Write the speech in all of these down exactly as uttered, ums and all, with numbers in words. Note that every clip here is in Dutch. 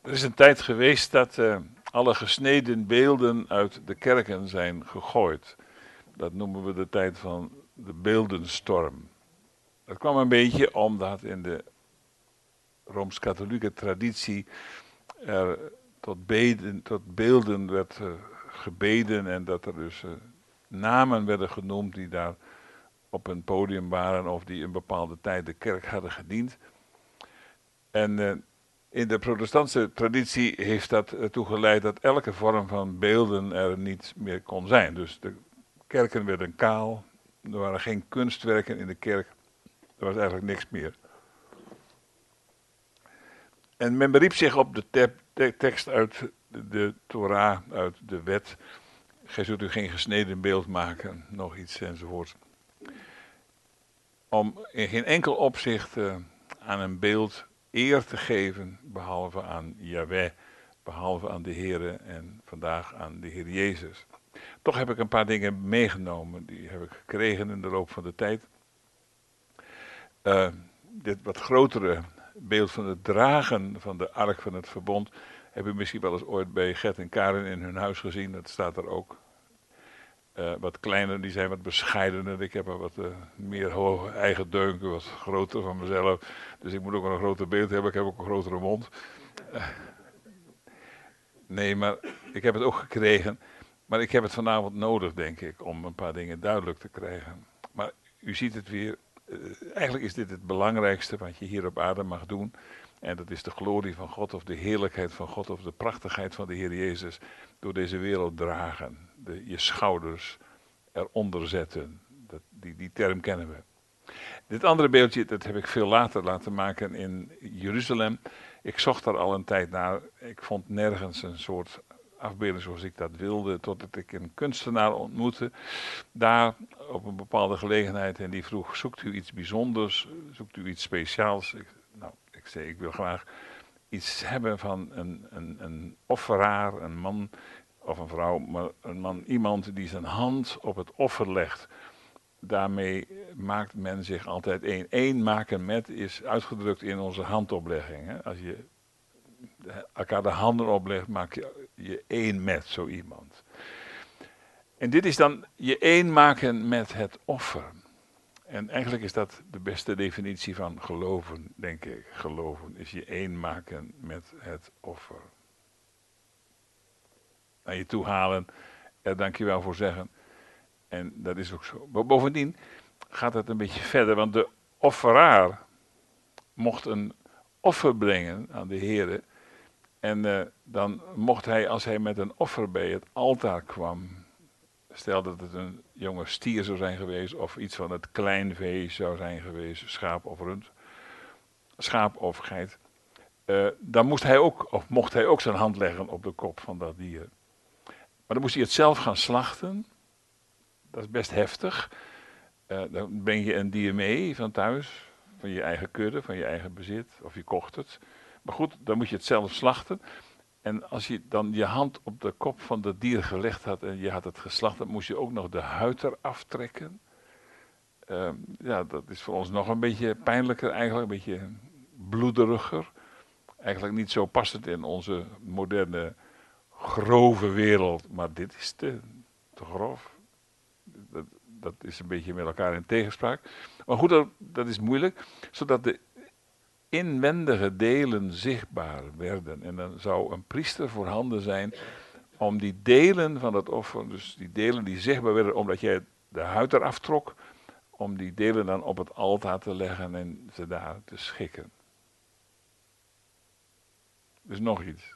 Er is een tijd geweest dat uh, alle gesneden beelden uit de kerken zijn gegooid. Dat noemen we de tijd van de beeldenstorm. Dat kwam een beetje omdat in de Rooms-Katholieke traditie er tot, beden, tot beelden werd uh, gebeden en dat er dus uh, namen werden genoemd die daar op een podium waren of die een bepaalde tijd de kerk hadden gediend. En uh, in de protestantse traditie heeft dat ertoe geleid dat elke vorm van beelden er niet meer kon zijn. Dus de kerken werden kaal, er waren geen kunstwerken in de kerk, er was eigenlijk niks meer. En men beriep zich op de te- te- tekst uit de, de Torah, uit de wet. Gij zult u geen gesneden beeld maken, nog iets enzovoort. Om in geen enkel opzicht uh, aan een beeld eer te geven, behalve aan Yahweh, behalve aan de Heere en vandaag aan de Heer Jezus. Toch heb ik een paar dingen meegenomen, die heb ik gekregen in de loop van de tijd. Uh, dit wat grotere beeld van het dragen van de ark van het verbond heb u misschien wel eens ooit bij Gert en Karen in hun huis gezien, dat staat er ook. Uh, wat kleiner, die zijn wat bescheidener. Ik heb er wat uh, meer hoge eigen deuken, wat groter van mezelf. Dus ik moet ook wel een groter beeld hebben. Ik heb ook een grotere mond. Uh, nee, maar ik heb het ook gekregen. Maar ik heb het vanavond nodig, denk ik, om een paar dingen duidelijk te krijgen. Maar u ziet het weer. Uh, eigenlijk is dit het belangrijkste wat je hier op aarde mag doen. En dat is de glorie van God of de heerlijkheid van God of de prachtigheid van de Heer Jezus door deze wereld dragen. De, je schouders eronder zetten. Dat, die, die term kennen we. Dit andere beeldje, dat heb ik veel later laten maken in Jeruzalem. Ik zocht daar al een tijd naar. Ik vond nergens een soort afbeelding zoals ik dat wilde, totdat ik een kunstenaar ontmoette. Daar op een bepaalde gelegenheid en die vroeg, zoekt u iets bijzonders? Zoekt u iets speciaals? Ik, nou, ik zei, ik wil graag iets hebben van een, een, een offeraar, een man of een vrouw, maar een man, iemand die zijn hand op het offer legt. Daarmee maakt men zich altijd één. Eén maken met is uitgedrukt in onze handoplegging. Hè? Als je elkaar de handen oplegt, maak je je één met zo iemand. En dit is dan je één maken met het offer. En eigenlijk is dat de beste definitie van geloven, denk ik. Geloven is je één maken met het offer. Naar je toe halen, er dankjewel voor zeggen. En dat is ook zo. Bovendien gaat het een beetje verder, want de offeraar mocht een offer brengen aan de Heere. En uh, dan mocht hij, als hij met een offer bij het altaar kwam, stel dat het een jonge stier zou zijn geweest, of iets van het kleinvee zou zijn geweest, schaap of rund, schaap of geit, uh, dan moest hij ook, of mocht hij ook zijn hand leggen op de kop van dat dier. Maar dan moest hij het zelf gaan slachten. Dat is best heftig. Uh, dan breng je een dier mee van thuis, van je eigen kudde, van je eigen bezit, of je kocht het. Maar goed, dan moet je het zelf slachten. En als je dan je hand op de kop van dat dier gelegd had en je had het geslacht, dan moest je ook nog de huid eraf trekken. Uh, ja, dat is voor ons nog een beetje pijnlijker eigenlijk, een beetje bloederiger. Eigenlijk niet zo passend in onze moderne grove wereld, maar dit is te, te grof. Dat, dat is een beetje met elkaar in tegenspraak. Maar goed, dat, dat is moeilijk, zodat de inwendige delen zichtbaar werden. En dan zou een priester voorhanden zijn om die delen van het offer, dus die delen die zichtbaar werden, omdat jij de huid eraf trok, om die delen dan op het altaar te leggen en ze daar te schikken. Dus nog iets.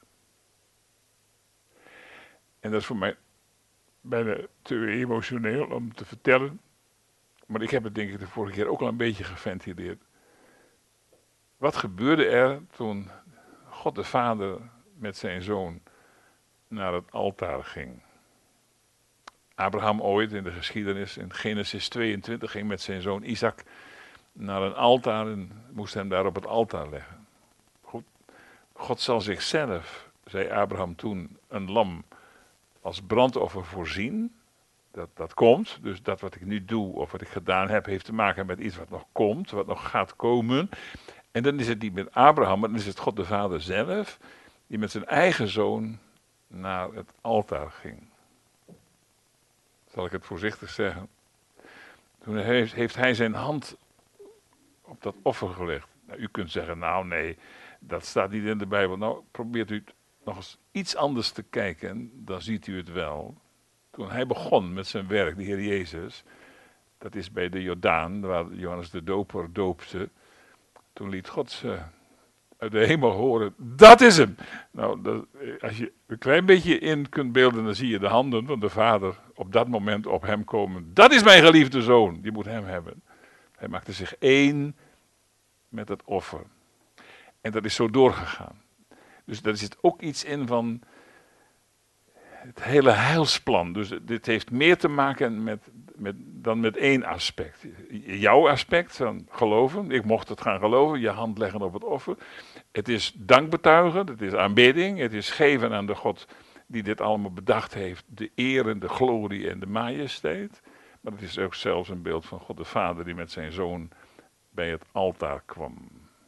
En dat is voor mij bijna te emotioneel om te vertellen. Maar ik heb het denk ik de vorige keer ook al een beetje geventileerd. Wat gebeurde er toen God de Vader met zijn zoon naar het altaar ging? Abraham ooit in de geschiedenis, in Genesis tweeëntwintig, ging met zijn zoon Isaac naar een altaar en moest hem daar op het altaar leggen. Goed. God zal zichzelf, zei Abraham toen, een lam als brandoffer voorzien. Dat, dat komt, dus dat wat ik nu doe of wat ik gedaan heb, heeft te maken met iets wat nog komt, wat nog gaat komen. En dan is het niet met Abraham, maar dan is het God de Vader zelf, die met zijn eigen zoon naar het altaar ging. Zal ik het voorzichtig zeggen. Toen heeft, heeft hij zijn hand op dat offer gelegd. Nou, u kunt zeggen, nou nee, dat staat niet in de Bijbel. Nou, probeert u nog eens iets anders te kijken, dan ziet u het wel. Toen hij begon met zijn werk, de Heer Jezus, dat is bij de Jordaan, waar Johannes de Doper doopte. Toen liet God ze uit de hemel horen, dat is hem. Nou, dat, als je een klein beetje in kunt beelden, dan zie je de handen van de Vader op dat moment op hem komen. Dat is mijn geliefde zoon, die moet hem hebben. Hij maakte zich één met het offer. En dat is zo doorgegaan. Dus daar zit ook iets in van het hele heilsplan. Dus dit heeft meer te maken met, met, dan met één aspect. Jouw aspect van geloven. Ik mocht het gaan geloven, je hand leggen op het offer. Het is dankbetuigen, het is aanbidding, het is geven aan de God die dit allemaal bedacht heeft. De eer en de glorie en de majesteit. Maar het is ook zelfs een beeld van God de Vader die met zijn zoon bij het altaar kwam.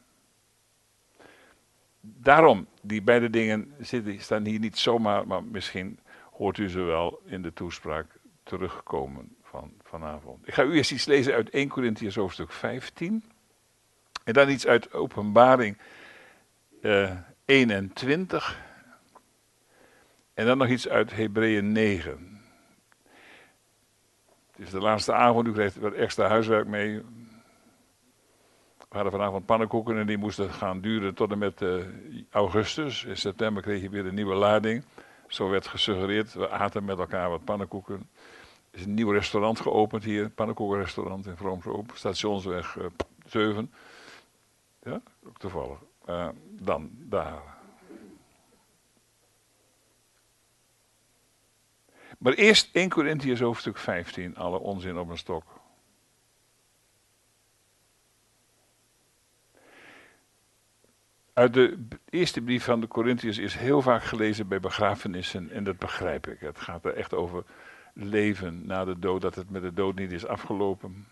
Daarom, die beide dingen zitten, staan hier niet zomaar, maar misschien hoort u ze wel in de toespraak terugkomen van vanavond. Ik ga u eerst iets lezen uit Eerste Korintiërs hoofdstuk vijftien. En dan iets uit Openbaring uh, eenentwintig. En dan nog iets uit Hebreeën negen. Het is de laatste avond, u krijgt wat extra huiswerk mee. We hadden vanavond pannenkoeken en die moesten gaan duren tot en met uh, augustus. In september kreeg je weer een nieuwe lading. Zo werd gesuggereerd, we aten met elkaar wat pannenkoeken. Er is een nieuw restaurant geopend hier, een pannenkoekenrestaurant in Vroomshoop, Stationsweg uh, zeven. Ja, ook toevallig. Uh, dan, daar. Maar eerst Eerste Korintiërs hoofdstuk vijftien, alle onzin op een stok. Uit de eerste brief van de Korintiërs is heel vaak gelezen bij begrafenissen en dat begrijp ik. Het gaat er echt over leven na de dood, dat het met de dood niet is afgelopen.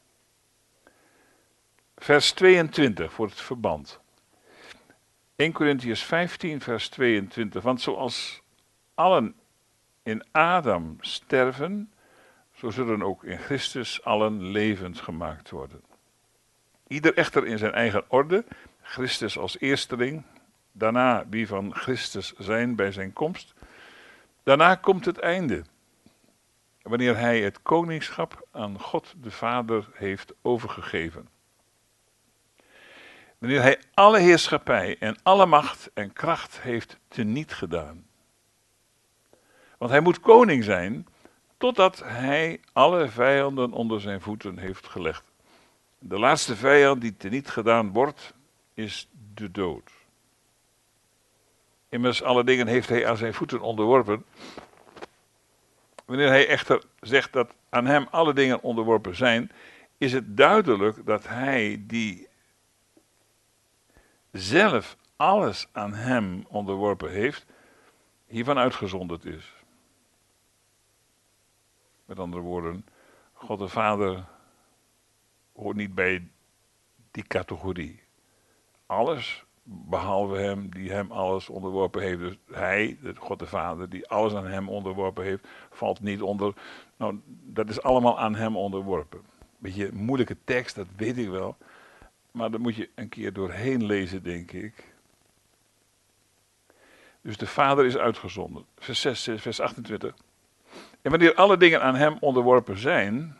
Vers tweeëntwintig voor het verband. Eerste Korintiërs vijftien vers tweeëntwintig. Want zoals allen in Adam sterven, zo zullen ook in Christus allen levend gemaakt worden. Ieder echter in zijn eigen orde, Christus als eersteling, daarna wie van Christus zijn bij zijn komst. Daarna komt het einde, wanneer hij het koningschap aan God de Vader heeft overgegeven. Wanneer hij alle heerschappij en alle macht en kracht heeft teniet gedaan. Want hij moet koning zijn, totdat hij alle vijanden onder zijn voeten heeft gelegd. De laatste vijand die teniet gedaan wordt, is de dood. Immers alle dingen heeft hij aan zijn voeten onderworpen. Wanneer hij echter zegt dat aan hem alle dingen onderworpen zijn, is het duidelijk dat hij die zelf alles aan hem onderworpen heeft, hiervan uitgezonderd is. Met andere woorden, God de Vader hoort niet bij die categorie. Alles, behalve hem, die hem alles onderworpen heeft. Dus hij, de God de Vader, die alles aan hem onderworpen heeft, valt niet onder. Nou, dat is allemaal aan hem onderworpen. Beetje een moeilijke tekst, dat weet ik wel. Maar daar moet je een keer doorheen lezen, denk ik. Dus de Vader is uitgezonden. Vers, zes, vers achtentwintig. En wanneer alle dingen aan hem onderworpen zijn,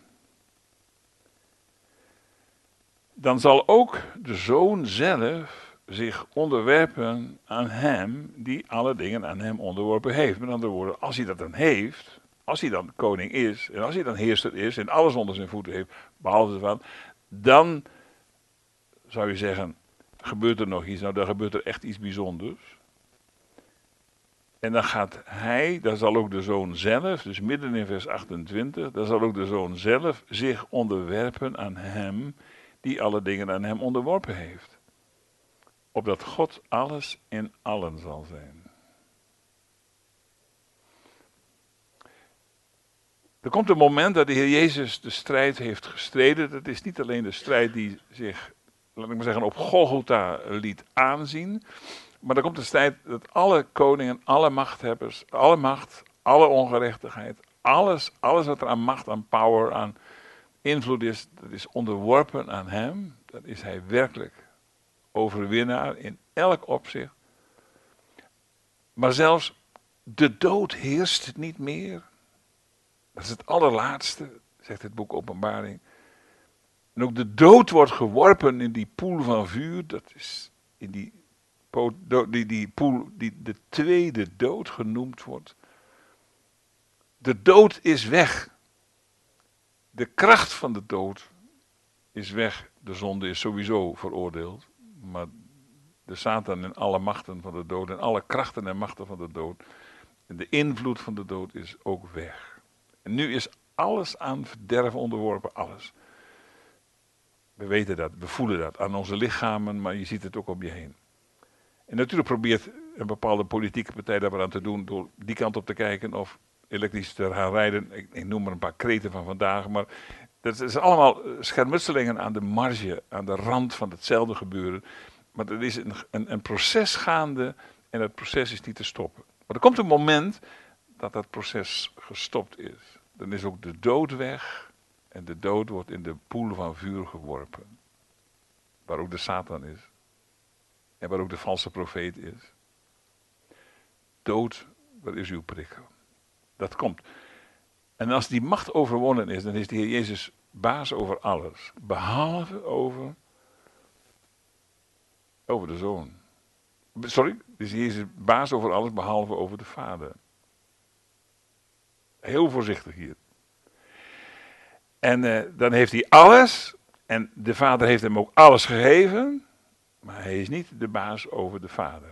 dan zal ook de Zoon zelf zich onderwerpen aan hem die alle dingen aan hem onderworpen heeft. Met andere woorden, als hij dat dan heeft, als hij dan koning is, en als hij dan heerser is en alles onder zijn voeten heeft, behalve ervan, dan zou je zeggen, gebeurt er nog iets? Nou, dan gebeurt er echt iets bijzonders. En dan gaat hij, daar zal ook de Zoon zelf, dus midden in vers achtentwintig, daar zal ook de Zoon zelf zich onderwerpen aan hem die alle dingen aan hem onderworpen heeft. Opdat God alles in allen zal zijn. Er komt een moment dat de Heer Jezus de strijd heeft gestreden. Dat is niet alleen de strijd die zich, laat ik maar zeggen, op Golgotha liet aanzien. Maar er komt een tijd dat alle koningen, alle machthebbers, alle macht, alle ongerechtigheid, alles, alles wat er aan macht, aan power, aan invloed is, dat is onderworpen aan hem. Dan is hij werkelijk overwinnaar in elk opzicht. Maar zelfs de dood heerst niet meer. Dat is het allerlaatste, zegt het boek Openbaring. En ook de dood wordt geworpen in die poel van vuur. Dat is in die, die, die poel die de tweede dood genoemd wordt. De dood is weg. De kracht van de dood is weg. De zonde is sowieso veroordeeld. Maar de Satan en alle machten van de dood en alle krachten en machten van de dood en de invloed van de dood is ook weg. En nu is alles aan verderf onderworpen, alles. We weten dat, we voelen dat aan onze lichamen, maar je ziet het ook om je heen. En natuurlijk probeert een bepaalde politieke partij daar wat aan te doen door die kant op te kijken of elektrisch te gaan rijden. Ik, ik noem maar een paar kreten van vandaag, maar dat is allemaal schermutselingen aan de marge, aan de rand van hetzelfde gebeuren. Maar er is een, een, een proces gaande en dat proces is niet te stoppen. Maar er komt een moment dat dat proces gestopt is. Dan is ook de dood weg en de dood wordt in de poel van vuur geworpen. Waar ook de Satan is. En waar ook de valse profeet is. Dood, waar is uw prikkel? Dat komt. En als die macht overwonnen is, dan is de Heer Jezus baas over alles. Behalve over, over de Zoon. Sorry, is Jezus baas over alles, behalve over de Vader. Heel voorzichtig hier. En uh, dan heeft hij alles, en de Vader heeft hem ook alles gegeven, maar hij is niet de baas over de Vader.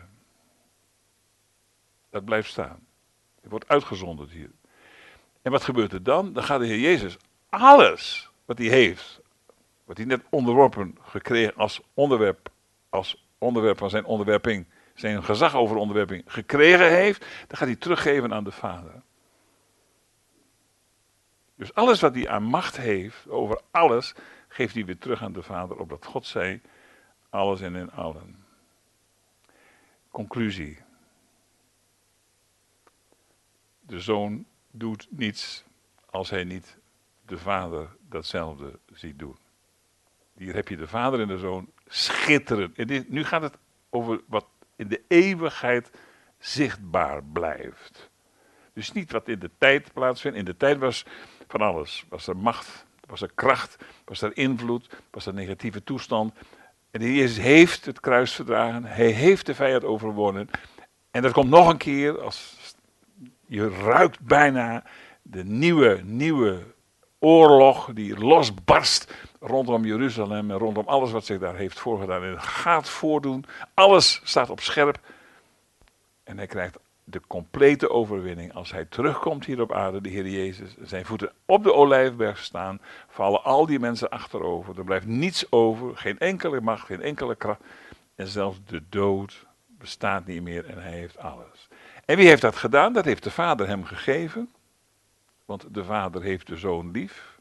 Dat blijft staan. Hij wordt uitgezonderd hier. En wat gebeurt er dan? Dan gaat de Heer Jezus alles wat hij heeft, wat hij net onderworpen gekregen als onderwerp, als onderwerp van zijn onderwerping, zijn gezag over onderwerping gekregen heeft, dan gaat hij teruggeven aan de Vader. Dus alles wat hij aan macht heeft, over alles, geeft hij weer terug aan de Vader, opdat God zei, alles en in allen. Conclusie. De Zoon doet niets als hij niet de Vader datzelfde ziet doen. Hier heb je de Vader en de Zoon schitterend. En dit, nu gaat het over wat in de eeuwigheid zichtbaar blijft. Dus niet wat in de tijd plaatsvindt. In de tijd was van alles. Was er macht, was er kracht, was er invloed, was er negatieve toestand. En de Heer Jezus heeft het kruis verdragen. Hij heeft de vijand overwonnen. En dat komt nog een keer, als je ruikt bijna de nieuwe, nieuwe oorlog die losbarst rondom Jeruzalem en rondom alles wat zich daar heeft voorgedaan. En het gaat voordoen. Alles staat op scherp. En hij krijgt de complete overwinning. Als hij terugkomt hier op aarde, de Heer Jezus, zijn voeten op de Olijfberg staan, vallen al die mensen achterover. Er blijft niets over, geen enkele macht, geen enkele kracht. En zelfs de dood bestaat niet meer en hij heeft alles. En wie heeft dat gedaan? Dat heeft de Vader hem gegeven. Want de Vader heeft de Zoon lief.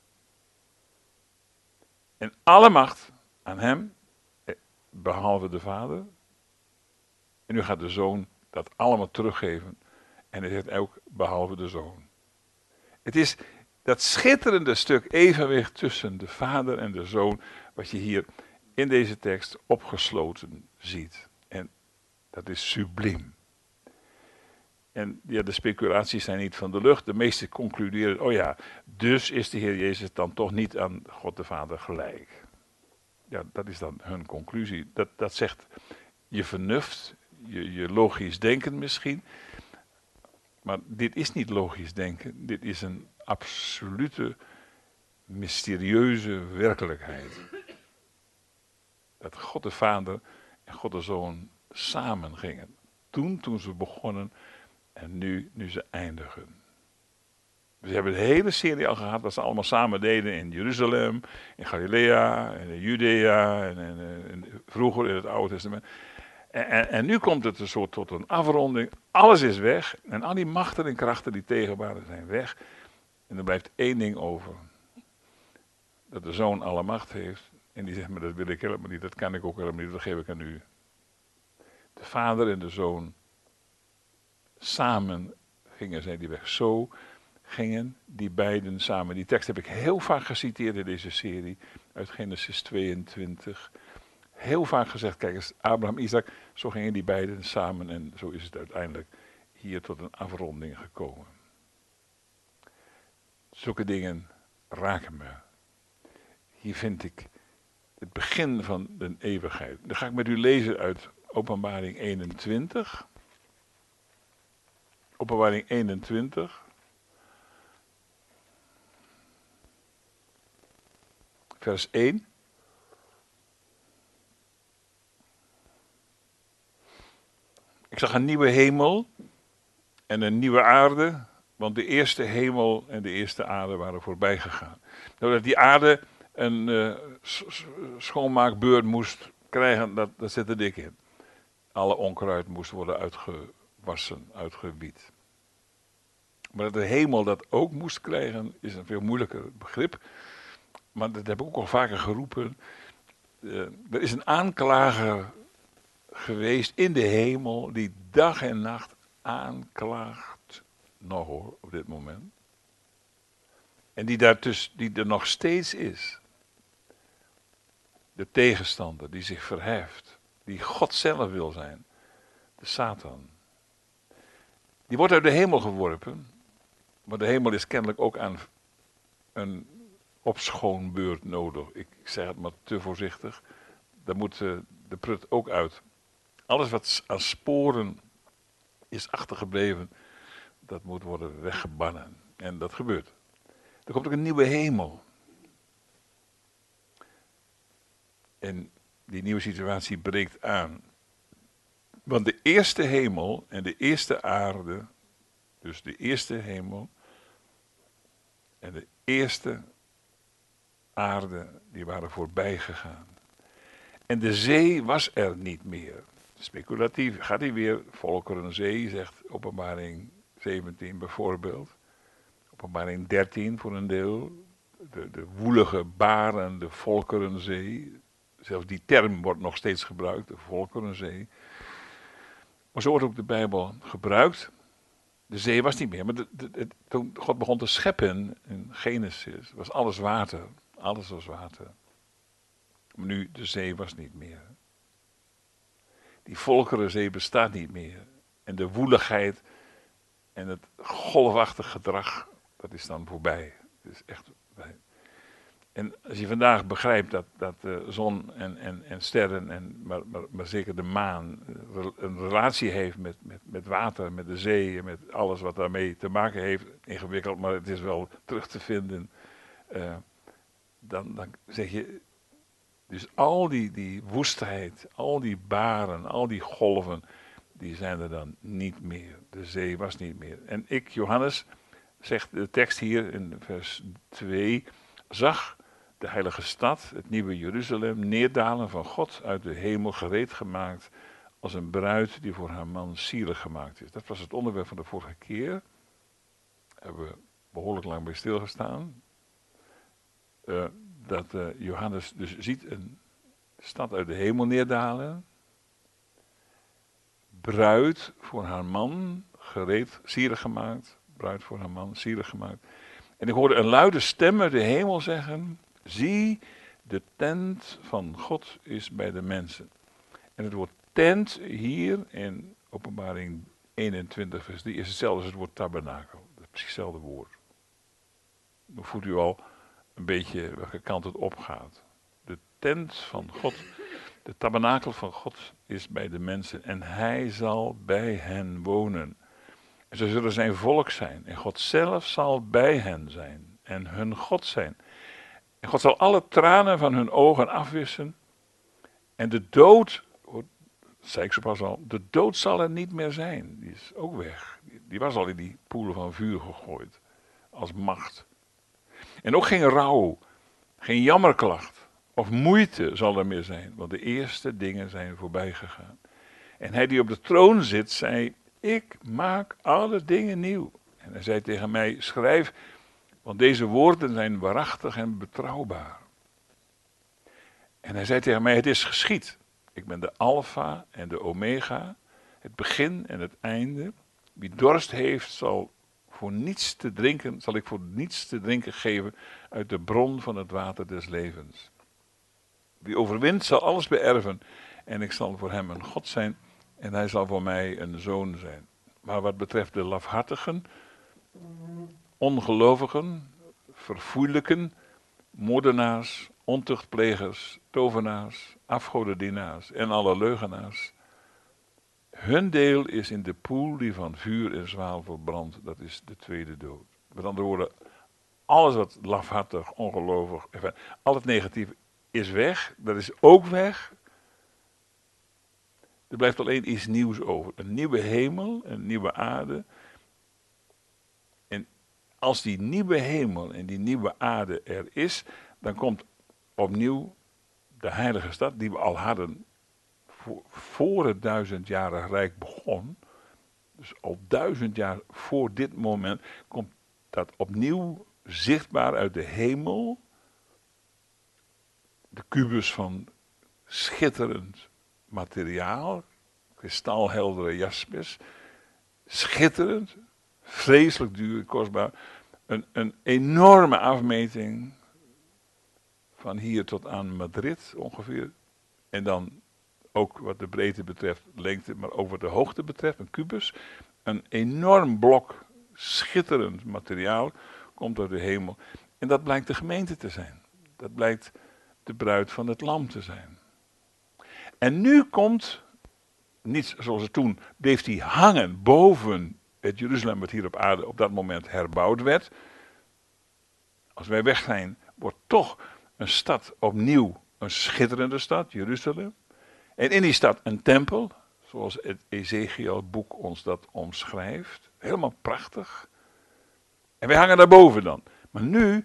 En alle macht aan hem, behalve de Vader. En nu gaat de Zoon dat allemaal teruggeven. En hij zegt ook, behalve de Zoon. Het is dat schitterende stuk evenwicht tussen de Vader en de Zoon, wat je hier in deze tekst opgesloten ziet. En dat is subliem. En ja, de speculaties zijn niet van de lucht. De meesten concluderen, oh ja, dus is de Heer Jezus dan toch niet aan God de Vader gelijk. Ja, dat is dan hun conclusie. Dat, dat zegt je vernuft, je, je logisch denken misschien. Maar dit is niet logisch denken. Dit is een absolute, mysterieuze werkelijkheid. Dat God de Vader en God de Zoon samen gingen. Toen, toen ze begonnen en nu, nu ze eindigen. We hebben de hele serie al gehad wat ze allemaal samen deden in Jeruzalem, in Galilea, en in Judea, en, en, en vroeger in het Oude Testament. En, en, en nu komt het een soort tot een afronding. Alles is weg en al die machten en krachten die tegen waren zijn weg. En er blijft één ding over. Dat de Zoon alle macht heeft. En die zegt, maar dat wil ik helemaal niet, dat kan ik ook helemaal niet, dat geef ik aan u. De vader en de zoon samen gingen zij die weg. Zo gingen die beiden samen. Die tekst heb ik heel vaak geciteerd in deze serie uit Genesis tweeëntwintig. Heel vaak gezegd, kijk eens, Abraham, Isaac, zo gingen die beiden samen en zo is het uiteindelijk hier tot een afronding gekomen. Zulke dingen raken me. Hier vind ik het begin van de eeuwigheid. Dan ga ik met u lezen uit Openbaring eenentwintig. Openbaring eenentwintig. Vers één. Ik zag een nieuwe hemel en een nieuwe aarde, want de eerste hemel en de eerste aarde waren voorbij gegaan. Doordat die aarde een uh, schoonmaakbeurt moest krijgen, dat, dat zit er dik in. Alle onkruid moest worden uitgewassen, uitgewied. Maar dat de hemel dat ook moest krijgen, is een veel moeilijker begrip. Maar dat heb ik ook al vaker geroepen. Uh, er is een aanklager geweest in de hemel die dag en nacht aanklaagt, nog hoor, op dit moment. En die, daar dus, die er nog steeds is. De tegenstander die zich verheft, die God zelf wil zijn, de Satan. Die wordt uit de hemel geworpen, maar de hemel is kennelijk ook aan een opschoonbeurt nodig. Ik zeg het maar te voorzichtig. Daar moet de, de prut ook uit. Alles wat aan sporen is achtergebleven, dat moet worden weggebannen. En dat gebeurt. Er komt ook een nieuwe hemel. En die nieuwe situatie breekt aan. Want de eerste hemel en de eerste aarde, dus de eerste hemel en de eerste aarde, die waren voorbij gegaan. En de zee was er niet meer. Speculatief gaat hij weer, Volkerenzee, zegt Openbaring zeventien bijvoorbeeld. Openbaring dertien voor een deel. De, de woelige, barende Volkerenzee. Zelfs die term wordt nog steeds gebruikt, de Volkerenzee. Maar zo wordt ook de Bijbel gebruikt. De zee was niet meer, maar de, de, de, toen God begon te scheppen in Genesis, was alles water. Alles was water. Maar nu, de zee was niet meer. Die Volkerenzee bestaat niet meer. En de woeligheid en het golfachtig gedrag, dat is dan voorbij. Het is echt voorbij. En als je vandaag begrijpt dat, dat de zon en, en, en sterren, en, maar, maar, maar zeker de maan, een relatie heeft met, met, met water, met de zee en met alles wat daarmee te maken heeft, ingewikkeld, maar het is wel terug te vinden, uh, dan, dan zeg je, dus al die, die woestheid, al die baren, al die golven, die zijn er dan niet meer. De zee was niet meer. En ik, Johannes, zegt de tekst hier in vers twee, zag de heilige stad, het nieuwe Jeruzalem, neerdalen van God uit de hemel, gereed gemaakt als een bruid die voor haar man sierlijk gemaakt is. Dat was het onderwerp van de vorige keer. Daar hebben we behoorlijk lang bij stilgestaan. Uh, dat uh, Johannes dus ziet een stad uit de hemel neerdalen. Bruid voor haar man, gereed, sierlijk gemaakt. Bruid voor haar man, sierlijk gemaakt. En ik hoorde een luide stem uit de hemel zeggen, zie, de tent van God is bij de mensen. En het woord tent hier in Openbaring eenentwintig vers drie is hetzelfde als het woord tabernakel. Dat is precies hetzelfde woord. Dan voelt u al een beetje welke kant het opgaat. De tent van God, de tabernakel van God is bij de mensen en hij zal bij hen wonen. En ze zullen zijn volk zijn en God zelf zal bij hen zijn en hun God zijn. En God zal alle tranen van hun ogen afwissen en de dood, zei ik zo pas al, de dood zal er niet meer zijn. Die is ook weg. Die was al in die poelen van vuur gegooid als macht. En ook geen rouw, geen jammerklacht of moeite zal er meer zijn, want de eerste dingen zijn voorbij gegaan. En hij die op de troon zit, zei, ik maak alle dingen nieuw. En hij zei tegen mij, schrijf, want deze woorden zijn waarachtig en betrouwbaar. En hij zei tegen mij, het is geschied. Ik ben de alfa en de omega, het begin en het einde. Wie dorst heeft, zal voor niets te drinken, zal ik voor niets te drinken geven uit de bron van het water des levens. Wie overwint, zal alles beërven en ik zal voor hem een God zijn en hij zal voor mij een zoon zijn. Maar wat betreft de lafhartigen, ongelovigen, verfoeilijken, moordenaars, ontuchtplegers, tovenaars, afgodendienaars en alle leugenaars. Hun deel is in de poel die van vuur en zwavel brandt, dat is de tweede dood. Met andere woorden, alles wat lafhartig, ongelovig, enfin, al het negatieve is weg, dat is ook weg. Er blijft alleen iets nieuws over. Een nieuwe hemel, een nieuwe aarde. En als die nieuwe hemel en die nieuwe aarde er is, dan komt opnieuw de heilige stad die we al hadden voor, voor het duizendjarig rijk begon. Dus al duizend jaar voor dit moment komt dat opnieuw zichtbaar uit de hemel. De kubus van schitterend materiaal, kristalheldere jaspis, schitterend, vreselijk duur, kostbaar. Een, een enorme afmeting van hier tot aan Madrid ongeveer. En dan ook wat de breedte betreft, lengte, maar ook wat de hoogte betreft, een kubus. Een enorm blok schitterend materiaal komt uit de hemel. En dat blijkt de gemeente te zijn. Dat blijkt de bruid van het lam te zijn. En nu komt, niet zoals het toen, bleef die hangen boven het Jeruzalem wat hier op aarde op dat moment herbouwd werd. Als wij weg zijn, wordt toch een stad opnieuw een schitterende stad, Jeruzalem. En in die stad een tempel, zoals het Ezekiel-boek ons dat omschrijft. Helemaal prachtig. En wij hangen daarboven dan. Maar nu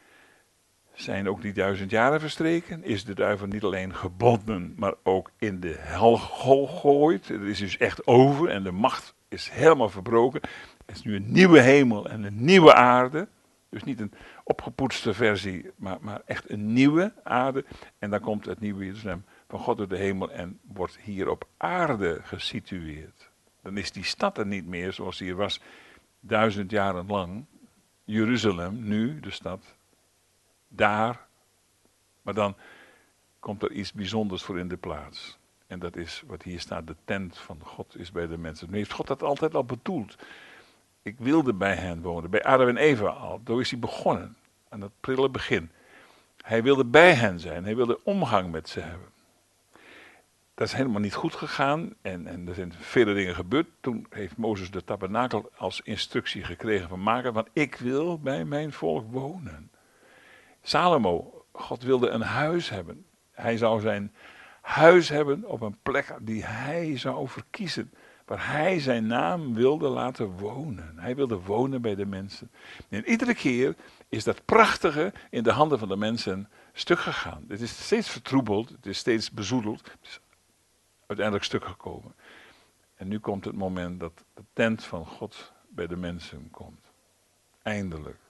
zijn ook die duizend jaren verstreken. Is de duivel niet alleen gebonden, maar ook in de hel gegooid. Het is dus echt over en de macht is helemaal verbroken. Er is nu een nieuwe hemel en een nieuwe aarde. Dus niet een opgepoetste versie, maar, maar echt een nieuwe aarde. En dan komt het nieuwe Jeruzalem van God uit de hemel en wordt hier op aarde gesitueerd. Dan is die stad er niet meer zoals die er was duizend jaren lang. Jeruzalem, nu de stad, daar. Maar dan komt er iets bijzonders voor in de plaats. En dat is wat hier staat, de tent van God is bij de mensen. Nu heeft God dat altijd al bedoeld. Ik wilde bij hen wonen, bij Adam en Eva al. Zo is hij begonnen, aan het prille begin. Hij wilde bij hen zijn, hij wilde omgang met ze hebben. Dat is helemaal niet goed gegaan en, en er zijn vele dingen gebeurd. Toen heeft Mozes de tabernakel als instructie gekregen van maken, want ik wil bij mijn volk wonen. Salomo, God wilde een huis hebben. Hij zou zijn huis hebben op een plek die hij zou verkiezen. Waar hij zijn naam wilde laten wonen. Hij wilde wonen bij de mensen. En iedere keer is dat prachtige in de handen van de mensen stuk gegaan. Het is steeds vertroebeld, het is steeds bezoedeld. Het is uiteindelijk stuk gekomen. En nu komt het moment dat de tent van God bij de mensen komt. Eindelijk.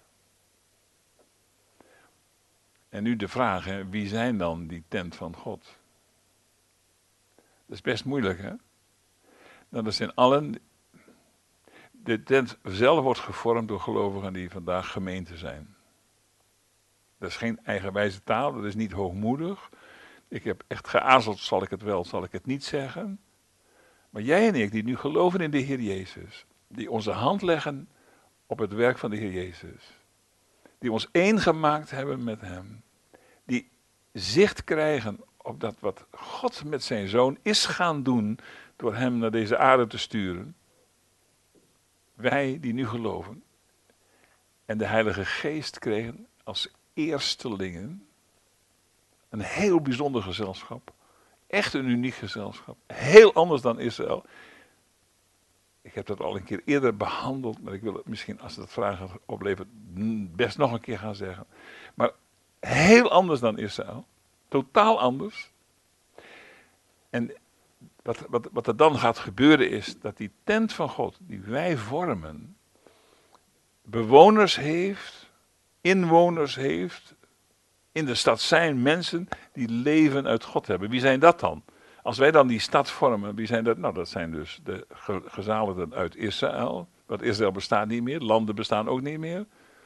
En nu de vraag, hè, wie zijn dan die tent van God? Dat is best moeilijk, hè? Nou, dat zijn allen. De tent zelf wordt gevormd door gelovigen die vandaag gemeente zijn. Dat is geen eigenwijze taal, dat is niet hoogmoedig. Ik heb echt geaarzeld, zal ik het wel, zal ik het niet zeggen. Maar jij en ik, die nu geloven in de Heer Jezus, die onze hand leggen op het werk van de Heer Jezus, die ons één gemaakt hebben met Hem, die zicht krijgen op dat wat God met zijn Zoon is gaan doen door Hem naar deze aarde te sturen. Wij die nu geloven en de Heilige Geest kregen als eerstelingen een heel bijzonder gezelschap. Echt een uniek gezelschap. Heel anders dan Israël. Ik heb dat al een keer eerder behandeld, maar ik wil het misschien, als het vragen oplevert, best nog een keer gaan zeggen. Maar heel anders dan Israël. Totaal anders. En wat, wat, wat er dan gaat gebeuren is dat die tent van God, die wij vormen, bewoners heeft, inwoners heeft. In de stad zijn mensen die leven uit God hebben. Wie zijn dat dan? Als wij dan die stad vormen, wie zijn dat? Nou, dat zijn dus de ge- gezaligden uit Israël. Want Israël bestaat niet meer, landen bestaan ook niet meer.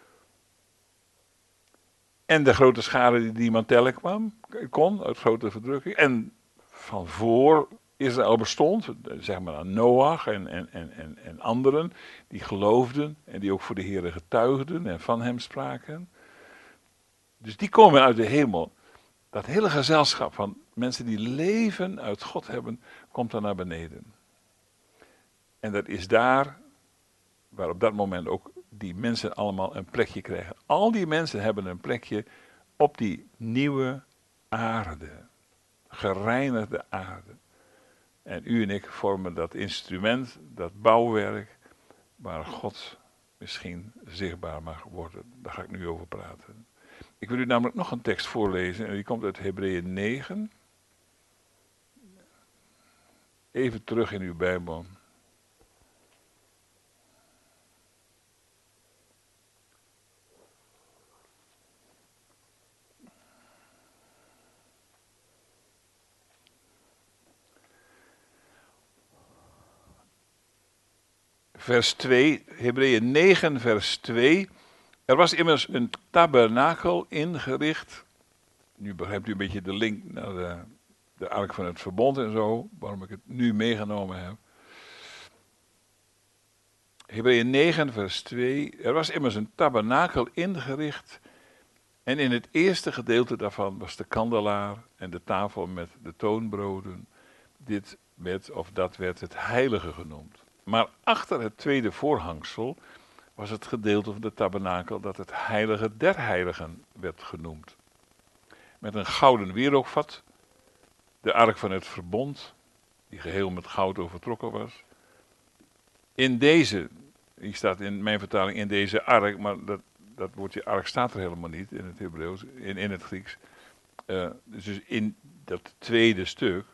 En de grote schare die niemand tellen kwam, kon, uit grote verdrukking. En van voor Israël bestond, zeg maar aan Noach en, en, en, en, en anderen, die geloofden en die ook voor de Heer getuigden en van hem spraken. Dus die komen uit de hemel. Dat hele gezelschap van mensen die leven uit God hebben, komt dan naar beneden. En dat is daar waar op dat moment ook die mensen allemaal een plekje krijgen. Al die mensen hebben een plekje op die nieuwe aarde. Gereinigde aarde. En u en ik vormen dat instrument, dat bouwwerk, waar God misschien zichtbaar mag worden. Daar ga ik nu over praten. Ik wil u namelijk nog een tekst voorlezen en die komt uit Hebreeën negen. Even terug in uw Bijbel. Vers twee, Hebreeën negen, vers twee. Er was immers een tabernakel ingericht. Nu begrijpt u een beetje de link naar de, de ark van het verbond en zo, waarom ik het nu meegenomen heb. Hebreeën negen, vers twee. Er was immers een tabernakel ingericht. En in het eerste gedeelte daarvan was de kandelaar en de tafel met de toonbroden. Dit werd, of dat werd, het heilige genoemd. Maar achter het tweede voorhangsel was het gedeelte van de tabernakel dat het heilige der heiligen werd genoemd. Met een gouden wierookvat, de ark van het verbond, die geheel met goud overtrokken was. In deze, hier staat in mijn vertaling in deze ark, maar dat, dat woordje ark staat er helemaal niet in het Hebreeuws, in, in het Grieks. Uh, dus in dat tweede stuk,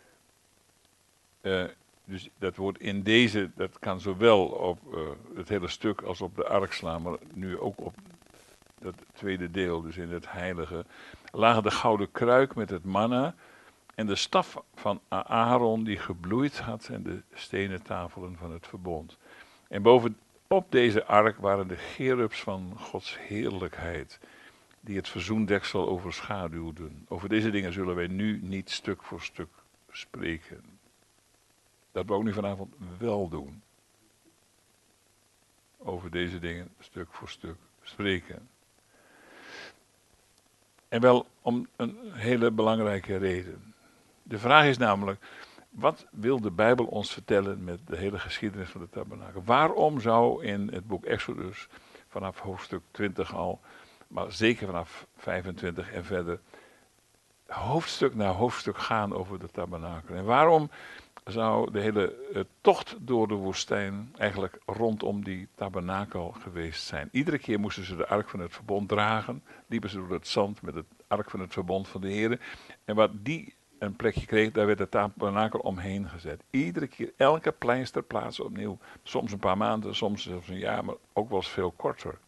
uh, dus dat woord in deze, dat kan zowel op uh, het hele stuk als op de ark slaan, maar nu ook op dat tweede deel, dus in het heilige, lagen de gouden kruik met het manna en de staf van Aaron die gebloeid had en de stenen tafelen van het verbond. En bovenop deze ark waren de cherubs van Gods heerlijkheid, die het verzoendeksel overschaduwden. Over deze dingen zullen wij nu niet stuk voor stuk spreken. Dat wou ik nu vanavond wel doen. Over deze dingen stuk voor stuk spreken. En wel om een hele belangrijke reden. De vraag is namelijk, wat wil de Bijbel ons vertellen met de hele geschiedenis van de tabernakel? Waarom zou in het boek Exodus vanaf hoofdstuk twintig al, maar zeker vanaf vijfentwintig en verder, hoofdstuk na hoofdstuk gaan over de tabernakel? En waarom zou de hele uh, tocht door de woestijn eigenlijk rondom die tabernakel geweest zijn? Iedere keer moesten ze de ark van het verbond dragen, liepen ze door het zand met het ark van het verbond van de Heer. En wat die een plekje kreeg, daar werd de tabernakel omheen gezet. Iedere keer, elke pleisterplaats opnieuw. Soms een paar maanden, soms zelfs een jaar, maar ook wel eens veel korter.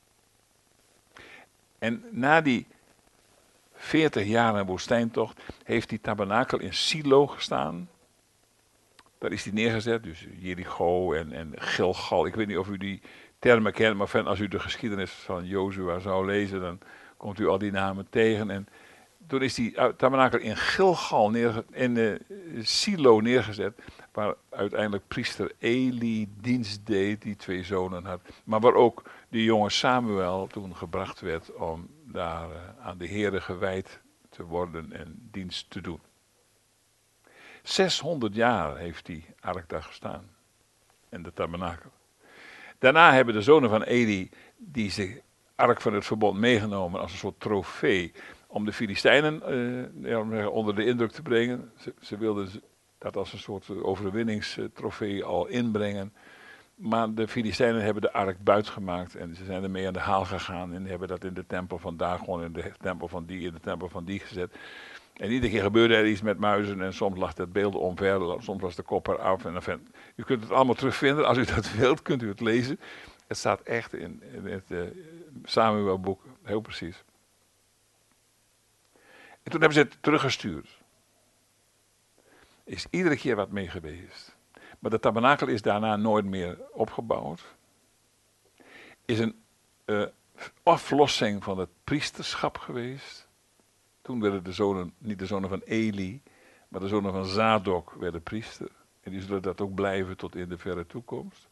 En na die veertig jaren woestijntocht heeft die tabernakel in Silo gestaan. Daar is die neergezet, dus Jericho en, en Gilgal. Ik weet niet of u die termen kent, maar als u de geschiedenis van Jozua zou lezen, dan komt u al die namen tegen. En toen is die tabernakel in Gilgal, neerge- in uh, Silo neergezet, waar uiteindelijk priester Eli dienst deed, die twee zonen had. Maar waar ook de jonge Samuel toen gebracht werd om daar uh, aan de Heere gewijd te worden en dienst te doen. zeshonderd jaar heeft die ark daar gestaan. En de tabernakel. Daarna hebben de zonen van Eli die zich ark van het verbond meegenomen als een soort trofee om de Filistijnen uh, onder de indruk te brengen. Ze, ze wilden dat als een soort overwinningstrofee al inbrengen. Maar de Filistijnen hebben de ark buitgemaakt en ze zijn ermee aan de haal gegaan en hebben dat in de tempel van Dagon, in de tempel van die, in de tempel van die gezet. En iedere keer gebeurde er iets met muizen en soms lag het beeld omver, soms was de kop eraf. En enfin, u kunt het allemaal terugvinden, als u dat wilt kunt u het lezen. Het staat echt in, in het uh, Samuelboek, heel precies. En toen hebben ze het teruggestuurd. Is iedere keer wat mee geweest. Maar de tabernakel is daarna nooit meer opgebouwd. Is een uh, aflossing van het priesterschap geweest. Toen werden de zonen, niet de zonen van Eli, maar de zonen van Zadok werden priester. En die zullen dat ook blijven tot in de verre toekomst.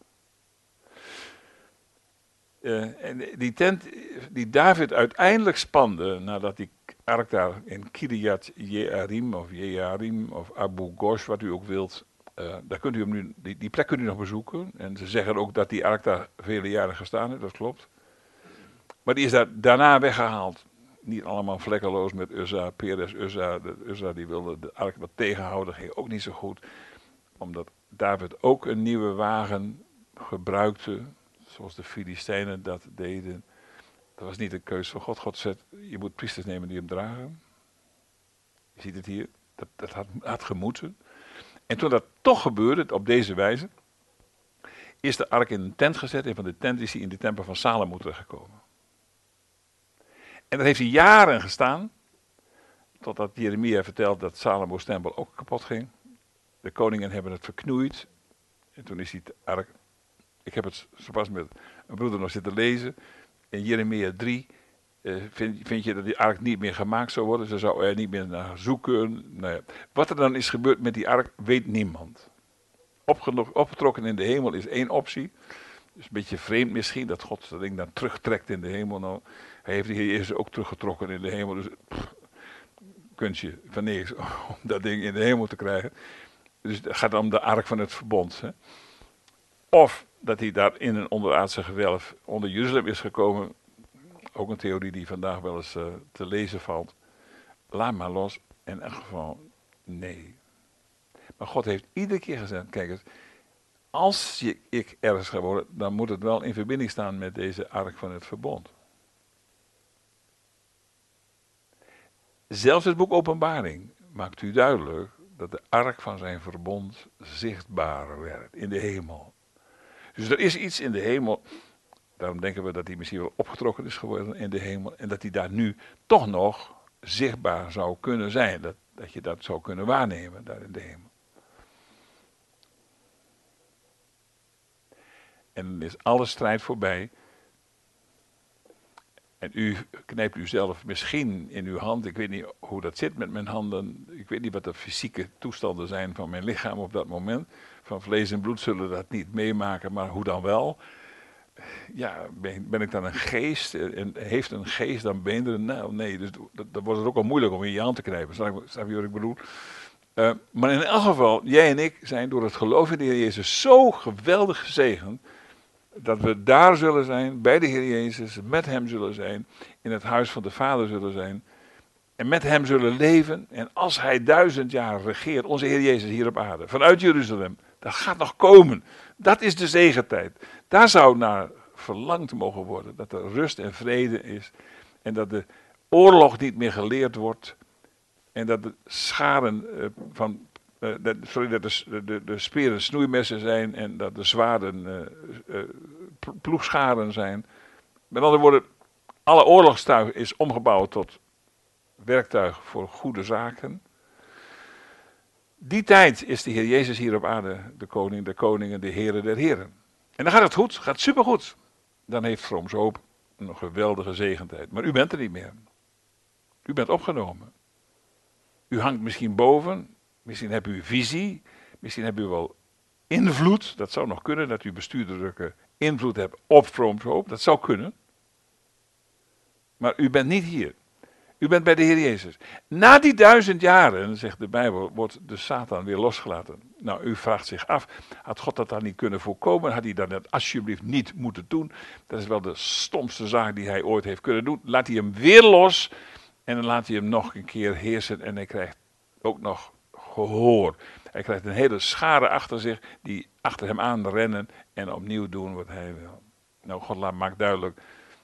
Uh, en die tent die David uiteindelijk spande, nadat die ark daar in Kiriat Jearim of Jearim of Abu Ghosh, wat u ook wilt, uh, daar kunt u hem nu, die, die plek kunt u nog bezoeken. En ze zeggen ook dat die ark daar vele jaren gestaan heeft, dat klopt. Maar die is daar daarna weggehaald. Niet allemaal vlekkeloos met Uzza, Peres Uzza. De Uzza die wilde de ark wat tegenhouden, ging ook niet zo goed. Omdat David ook een nieuwe wagen gebruikte, zoals de Filistijnen dat deden. Dat was niet een keuze van God. God zegt, je moet priesters nemen die hem dragen. Je ziet het hier, dat, dat had, had gemoeten. En toen dat toch gebeurde, op deze wijze, is de ark in een tent gezet. En van de tent is hij in de tempel van Salomo terechtgekomen. En daar heeft hij jaren gestaan, totdat Jeremia vertelt dat Salomo's tempel ook kapot ging. De koningen hebben het verknoeid. En toen is die ark, ik heb het zo pas met een broeder nog zitten lezen. In Jeremia drie uh, vind, vind je dat die ark niet meer gemaakt zou worden. Ze zou er niet meer naar zoeken. Nou ja. Wat er dan is gebeurd met die ark, weet niemand. Opgeno- opgetrokken in de hemel is één optie. Dus een beetje vreemd misschien, dat God dat ding dan terugtrekt in de hemel. Nou, hij heeft de Heer Jezus ook teruggetrokken in de hemel. Dus pff, kunstje van niks om dat ding in de hemel te krijgen. Dus het gaat om de ark van het verbond. Hè. Of dat hij daar in een onderaardse gewelf onder Jeruzalem is gekomen. Ook een theorie die vandaag wel eens uh, te lezen valt. Laat maar los. In elk geval, nee. Maar God heeft iedere keer gezegd, kijk eens, als je, ik ergens ga worden, dan moet het wel in verbinding staan met deze ark van het verbond. Zelfs het boek Openbaring maakt u duidelijk dat de ark van zijn verbond zichtbaar werd in de hemel. Dus er is iets in de hemel, daarom denken we dat hij misschien wel opgetrokken is geworden in de hemel. En dat hij daar nu toch nog zichtbaar zou kunnen zijn. Dat, dat je dat zou kunnen waarnemen daar in de hemel. En dan is alle strijd voorbij. En u knijpt u zelf misschien in uw hand. Ik weet niet hoe dat zit met mijn handen. Ik weet niet wat de fysieke toestanden zijn van mijn lichaam op dat moment. Van vlees en bloed zullen dat niet meemaken, maar hoe dan wel? Ja, ben, ben ik dan een geest? En heeft een geest dan beenderen? Nou, nee, dus dat, dat wordt het ook al moeilijk om in je hand te knijpen. Snap je wat ik bedoel? Uh, maar in elk geval, jij en ik zijn door het geloof in de Heer Jezus zo geweldig gezegend, dat we daar zullen zijn, bij de Heer Jezus, met hem zullen zijn, in het huis van de Vader zullen zijn, en met hem zullen leven. En als hij duizend jaar regeert, onze Heer Jezus hier op aarde, vanuit Jeruzalem, dat gaat nog komen. Dat is de zegentijd. Daar zou naar verlangd mogen worden, dat er rust en vrede is, en dat de oorlog niet meer geleerd wordt, en dat de scharen uh, van... Uh, dat, sorry, dat de, de, de speren snoeimessen zijn en dat de zwaarden uh, uh, ploegscharen zijn. Met andere woorden, alle oorlogstuig is omgebouwd tot werktuig voor goede zaken. Die tijd is de Heer Jezus hier op aarde, de koning der koningen, de Heere der heren. En dan gaat het goed, gaat supergoed. Dan heeft Vrooms Hoop een geweldige zegentijd. Maar u bent er niet meer. U bent opgenomen. U hangt misschien boven. Misschien hebt u visie, misschien hebt u wel invloed. Dat zou nog kunnen, dat u bestuurlijke invloed hebt op Vrooms Hoop. Dat zou kunnen. Maar u bent niet hier. U bent bij de Heer Jezus. Na die duizend jaren, zegt de Bijbel, wordt de Satan weer losgelaten. Nou, u vraagt zich af, had God dat dan niet kunnen voorkomen? Had hij dat alsjeblieft niet moeten doen? Dat is wel de stomste zaak die hij ooit heeft kunnen doen. Laat hij hem weer los en dan laat hij hem nog een keer heersen en hij krijgt ook nog gehoor. Hij krijgt een hele schare achter zich die achter hem aan rennen en opnieuw doen wat hij wil. Nou, God laat maakt duidelijk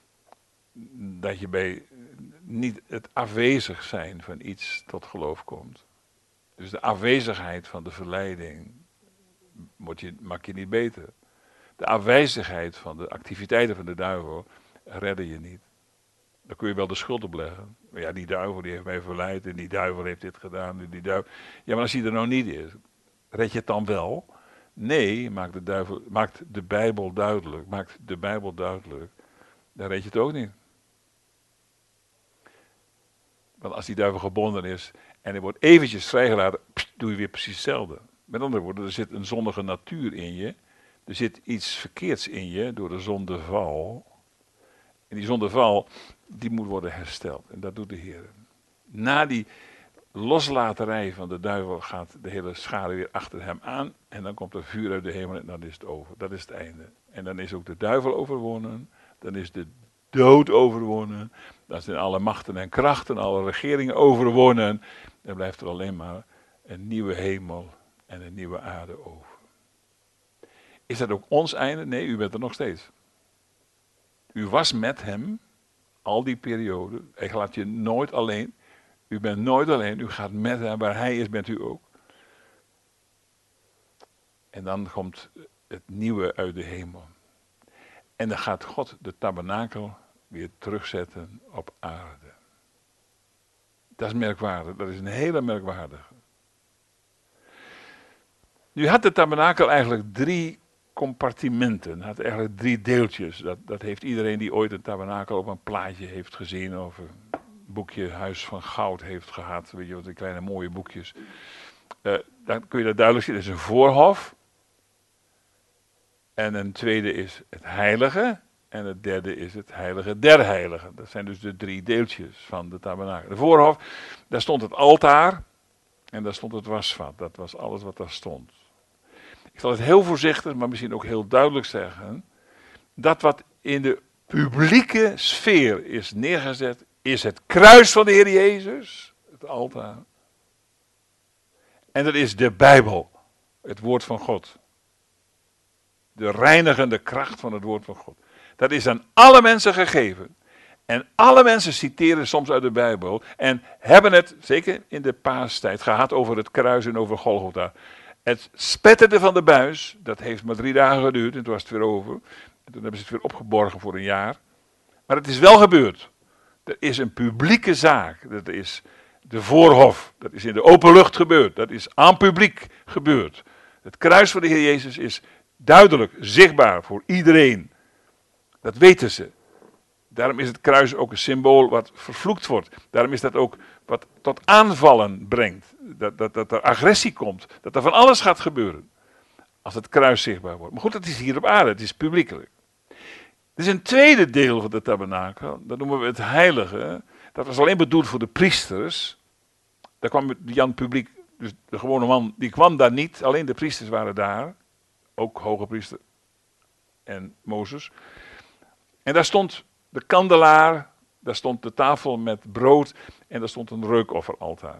dat je bij niet het afwezig zijn van iets tot geloof komt. Dus de afwezigheid van de verleiding moet je, maakt je niet beter. De afwezigheid van de activiteiten van de duivel redden je niet. Dan kun je wel de schuld opleggen. Maar ja, die duivel die heeft mij verleid en die duivel heeft dit gedaan. En die duivel... Ja, maar als hij er nou niet is, red je het dan wel? Nee, maakt de, duivel, maakt de Bijbel duidelijk. Maakt de Bijbel duidelijk. Dan red je het ook niet. Want als die duivel gebonden is en hij wordt eventjes vrijgelaten, pst, doe je weer precies hetzelfde. Met andere woorden, er zit een zondige natuur in je. Er zit iets verkeerds in je door de zondeval. En die zondeval, die moet worden hersteld. En dat doet de Heer. Na die loslaterij van de duivel gaat de hele schade weer achter hem aan. En dan komt er vuur uit de hemel en dan is het over. Dat is het einde. En dan is ook de duivel overwonnen. Dan is de dood overwonnen. Dan zijn alle machten en krachten, alle regeringen overwonnen. Dan blijft er alleen maar een nieuwe hemel en een nieuwe aarde over. Is dat ook ons einde? Nee, u bent er nog steeds. U was met hem al die periode. Hij laat je nooit alleen. U bent nooit alleen. U gaat met hem. Waar hij is, bent u ook. En dan komt het nieuwe uit de hemel. En dan gaat God de tabernakel weer terugzetten op aarde. Dat is merkwaardig. Dat is een hele merkwaardige. Nu had de tabernakel eigenlijk drie compartimenten. Had eigenlijk drie deeltjes. Dat, dat heeft iedereen die ooit een tabernakel op een plaatje heeft gezien. Of een boekje Huis van Goud heeft gehad. Weet je wat, die kleine mooie boekjes. Uh, dan kun je dat duidelijk zien. Dat is een voorhof. En een tweede is het heilige. En het derde is het heilige der heiligen. Dat zijn dus de drie deeltjes van de tabernakel. De voorhof, daar stond het altaar. En daar stond het wasvat. Dat was alles wat daar stond. Ik zal het heel voorzichtig, maar misschien ook heel duidelijk zeggen. Dat wat in de publieke sfeer is neergezet, is het kruis van de Heer Jezus. Het altaar. En dat is de Bijbel. Het woord van God. De reinigende kracht van het woord van God. Dat is aan alle mensen gegeven. En alle mensen citeren soms uit de Bijbel. En hebben het, zeker in de paastijd, gehad over het kruis en over Golgotha. Het spetterde van de buis, dat heeft maar drie dagen geduurd en toen was het weer over. En toen hebben ze het weer opgeborgen voor een jaar. Maar het is wel gebeurd. Er is een publieke zaak. Dat is de voorhof. Dat is in de open lucht gebeurd. Dat is aan publiek gebeurd. Het kruis van de Heer Jezus is duidelijk, zichtbaar voor iedereen. Dat weten ze. Daarom is het kruis ook een symbool wat vervloekt wordt. Daarom is dat ook wat tot aanvallen brengt. Dat, dat, dat er agressie komt. Dat er van alles gaat gebeuren. Als het kruis zichtbaar wordt. Maar goed, dat is hier op aarde. Het is publiekelijk. Er is een tweede deel van de tabernakel. Dat noemen we het heilige. Dat was alleen bedoeld voor de priesters. Daar kwam Jan publiek, dus de gewone man, die kwam daar niet. Alleen de priesters waren daar. Ook hoge priester en Mozes. En daar stond de kandelaar, daar stond de tafel met brood en daar stond een reukofferaltaar.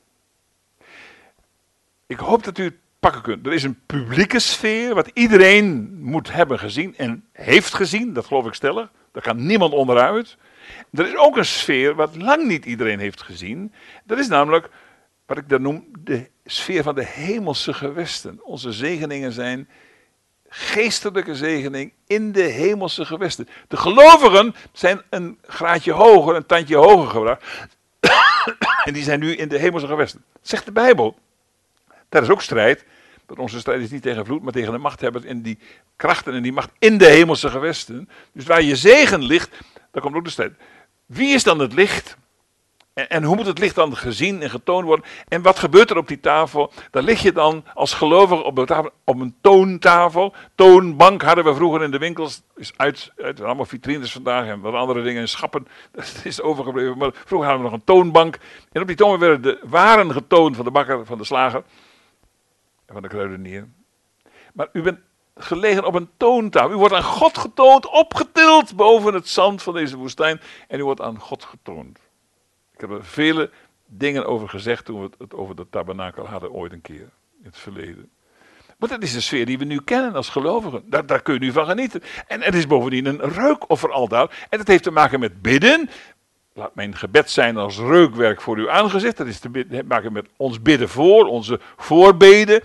Ik hoop dat u het pakken kunt. Er is een publieke sfeer wat iedereen moet hebben gezien en heeft gezien, dat geloof ik stellig. Daar kan niemand onderuit. Er is ook een sfeer wat lang niet iedereen heeft gezien. Dat is namelijk wat ik dan noem de sfeer van de hemelse gewesten. Onze zegeningen zijn geestelijke zegening in de hemelse gewesten. De gelovigen zijn een graadje hoger, een tandje hoger gebracht. En die zijn nu in de hemelse gewesten. Zegt de Bijbel. Daar is ook strijd. Want onze strijd is niet tegen vloed, maar tegen de machthebbers en die krachten en die macht in de hemelse gewesten. Dus waar je zegen ligt, daar komt ook de strijd. Wie is dan het licht? En, en hoe moet het licht dan gezien en getoond worden? En wat gebeurt er op die tafel? Daar lig je dan als gelovige op, de tafel, op een toontafel. Toonbank hadden we vroeger in de winkels. Is uit, uit allemaal vitrines vandaag en wat andere dingen. Schappen, dat is overgebleven. Maar vroeger hadden we nog een toonbank. En op die toonbank werden de waren getoond van de bakker, van de slager. En van de kruidenier. Maar u bent gelegen op een toontafel. U wordt aan God getoond, opgetild boven het zand van deze woestijn. En u wordt aan God getoond. Ik heb er vele dingen over gezegd toen we het over de tabernakel hadden ooit een keer in het verleden. Maar dat is de sfeer die we nu kennen als gelovigen. Daar, daar kun je nu van genieten. En het is bovendien een reukofferaltaar. En dat heeft te maken met bidden. Laat mijn gebed zijn als reukwerk voor uw aangezicht. Dat is te maken met ons bidden voor, onze voorbeden.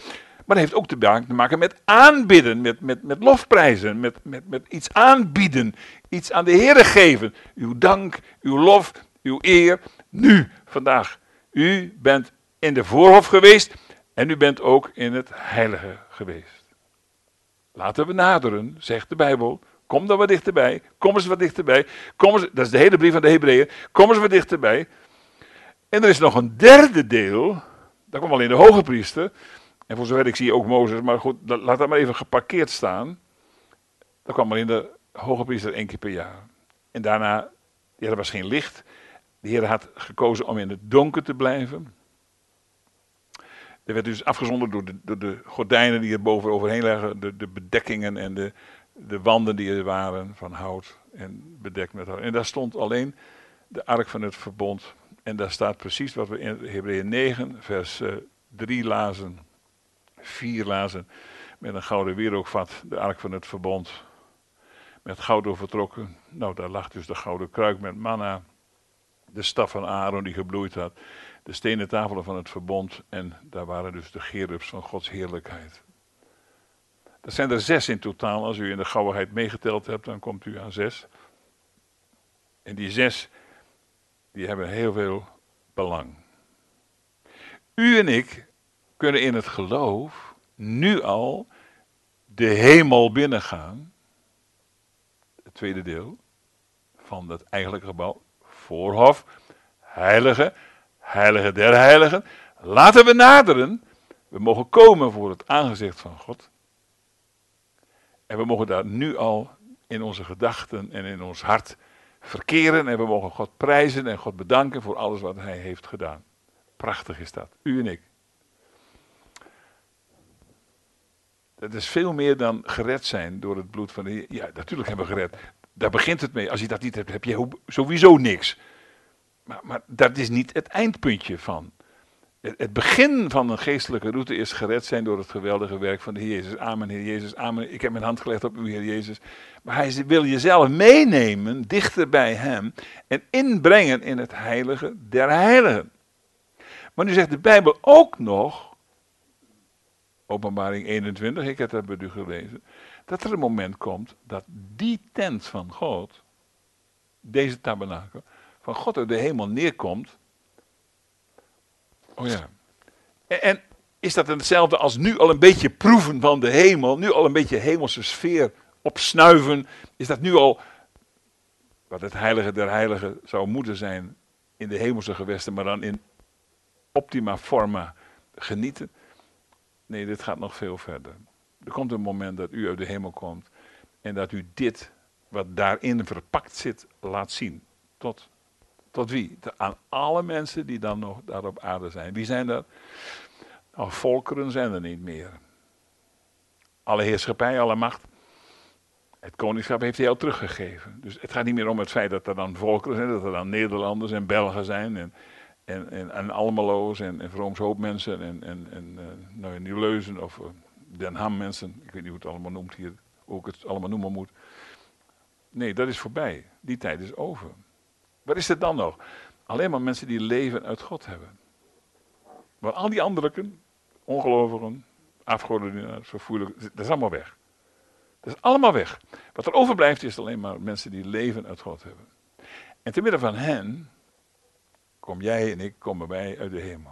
Maar het heeft ook te maken met aanbidden, met, met, met lofprijzen, met, met, met iets aanbieden, iets aan de Heer geven. Uw dank, uw lof, uw eer, nu, vandaag. U bent in de voorhof geweest en u bent ook in het heilige geweest. Laten we naderen, zegt de Bijbel. Kom dan wat dichterbij, kom eens wat dichterbij. Kom eens, dat is de hele brief van de Hebreeën. Kom eens wat dichterbij. En er is nog een derde deel, daar kwam alleen de hoge priester. En voor zover ik zie ook Mozes, maar goed, laat dat maar even geparkeerd staan. Daar kwam alleen de hoge priester één keer per jaar. En daarna, ja, er was geen licht. De Heer had gekozen om in het donker te blijven. Er werd dus afgezonderd door de, door de gordijnen die er boven overheen lagen, de, de bedekkingen en de, de wanden die er waren van hout en bedekt met hout. En daar stond alleen de ark van het verbond. En daar staat precies wat we in Hebreeën negen, vers uh, drie lazen, vier lazen, met een gouden wierookvat, de ark van het verbond, met goud overtrokken. Nou, daar lag dus de gouden kruik met manna, de staf van Aaron die gebloeid had, de stenen tafelen van het verbond en daar waren dus de gerubs van Gods heerlijkheid. Dat zijn er zes in totaal. Als u in de gauwigheid meegeteld hebt, dan komt u aan zes. En die zes, die hebben heel veel belang. U en ik kunnen in het geloof nu al de hemel binnengaan. Het tweede deel van het eigenlijke gebouw. Voorhof, heilige, heilige der heiligen. Laten we naderen. We mogen komen voor het aangezicht van God. En we mogen daar nu al in onze gedachten en in ons hart verkeren. En we mogen God prijzen en God bedanken voor alles wat Hij heeft gedaan. Prachtig is dat. U en ik. Dat is veel meer dan gered zijn door het bloed van de Heer. Ja, natuurlijk hebben we gered. Daar begint het mee. Als je dat niet hebt, heb je sowieso niks. Maar, maar dat is niet het eindpuntje van. Het, het begin van een geestelijke route is gered zijn door het geweldige werk van de Heer Jezus. Amen, Heer Jezus. Amen. Ik heb mijn hand gelegd op uw Heer Jezus. Maar Hij wil jezelf meenemen, dichter bij Hem. En inbrengen in het heilige der heiligen. Maar nu zegt de Bijbel ook nog, Openbaring eenentwintig, ik heb dat bij u gelezen, dat er een moment komt dat die tent van God, deze tabernakel, van God uit de hemel neerkomt. Oh ja. En, en is dat hetzelfde als nu al een beetje proeven van de hemel, nu al een beetje hemelse sfeer opsnuiven, is dat nu al wat het heilige der heiligen zou moeten zijn in de hemelse gewesten, maar dan in optima forma genieten? Nee, dit gaat nog veel verder. Er komt een moment dat u uit de hemel komt en dat u dit, wat daarin verpakt zit, laat zien. Tot, tot wie? Aan alle mensen die dan nog daar op aarde zijn. Wie zijn dat? Nou, volkeren zijn er niet meer. Alle heerschappij, alle macht. Het koningschap heeft hij al teruggegeven. Dus het gaat niet meer om het feit dat er dan volkeren zijn, dat er dan Nederlanders en Belgen zijn en En, en, en Almeloos en, en Vrooms Hoopmensen en, en, en uh, nou, Nieuwleuzen of uh, Den Ham mensen. Ik weet niet hoe het allemaal noemt hier, hoe ik het allemaal noemen moet. Nee, dat is voorbij. Die tijd is over. Wat is er dan nog? Alleen maar mensen die leven uit God hebben. Maar al die anderen, ongelovigen, afgodendienaars, verfoeilijken, dat is allemaal weg. Dat is allemaal weg. Wat er overblijft is alleen maar mensen die leven uit God hebben. En te midden van hen kom jij en ik, komen wij uit de hemel.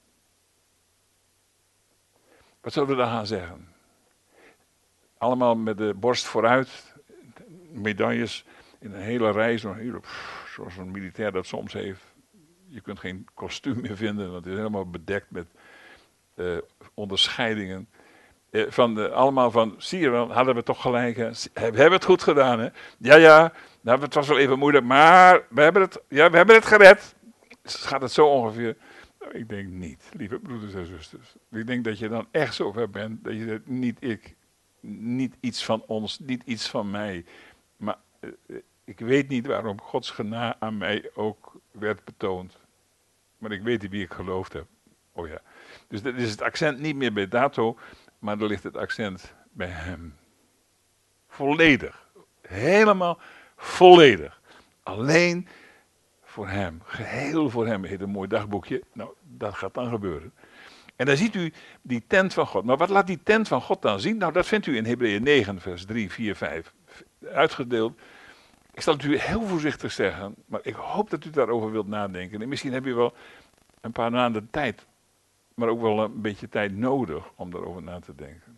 Wat zullen we dan gaan zeggen? Allemaal met de borst vooruit, medailles in een hele rij, zo'n hele, zoals een militair dat soms heeft. Je kunt geen kostuum meer vinden, want het is helemaal bedekt met uh, onderscheidingen. Uh, van de, allemaal van, zie je wel, hadden we toch gelijk, hè? We hebben het goed gedaan, hè? Ja, ja, nou, het was wel even moeilijk, maar we hebben het, ja, we hebben het gered. Gaat het zo ongeveer? Nou, ik denk niet, lieve broeders en zusters. Ik denk dat je dan echt zo ver bent, dat je zegt, niet ik, niet iets van ons, niet iets van mij. Maar uh, ik weet niet waarom Gods genade aan mij ook werd betoond. Maar ik weet wie ik geloofd heb. Oh ja. Dus dat is het accent niet meer bij dato, maar er ligt het accent bij hem. Volledig. Helemaal volledig. Alleen voor hem. Geheel voor hem. Heet een mooi dagboekje. Nou, dat gaat dan gebeuren. En dan ziet u die tent van God. Maar wat laat die tent van God dan zien? Nou, dat vindt u in Hebreeën negen, vers drie, vier, vijf uitgedeeld. Ik zal het u heel voorzichtig zeggen, maar ik hoop dat u daarover wilt nadenken. En misschien heb je wel een paar maanden tijd, maar ook wel een beetje tijd nodig om daarover na te denken.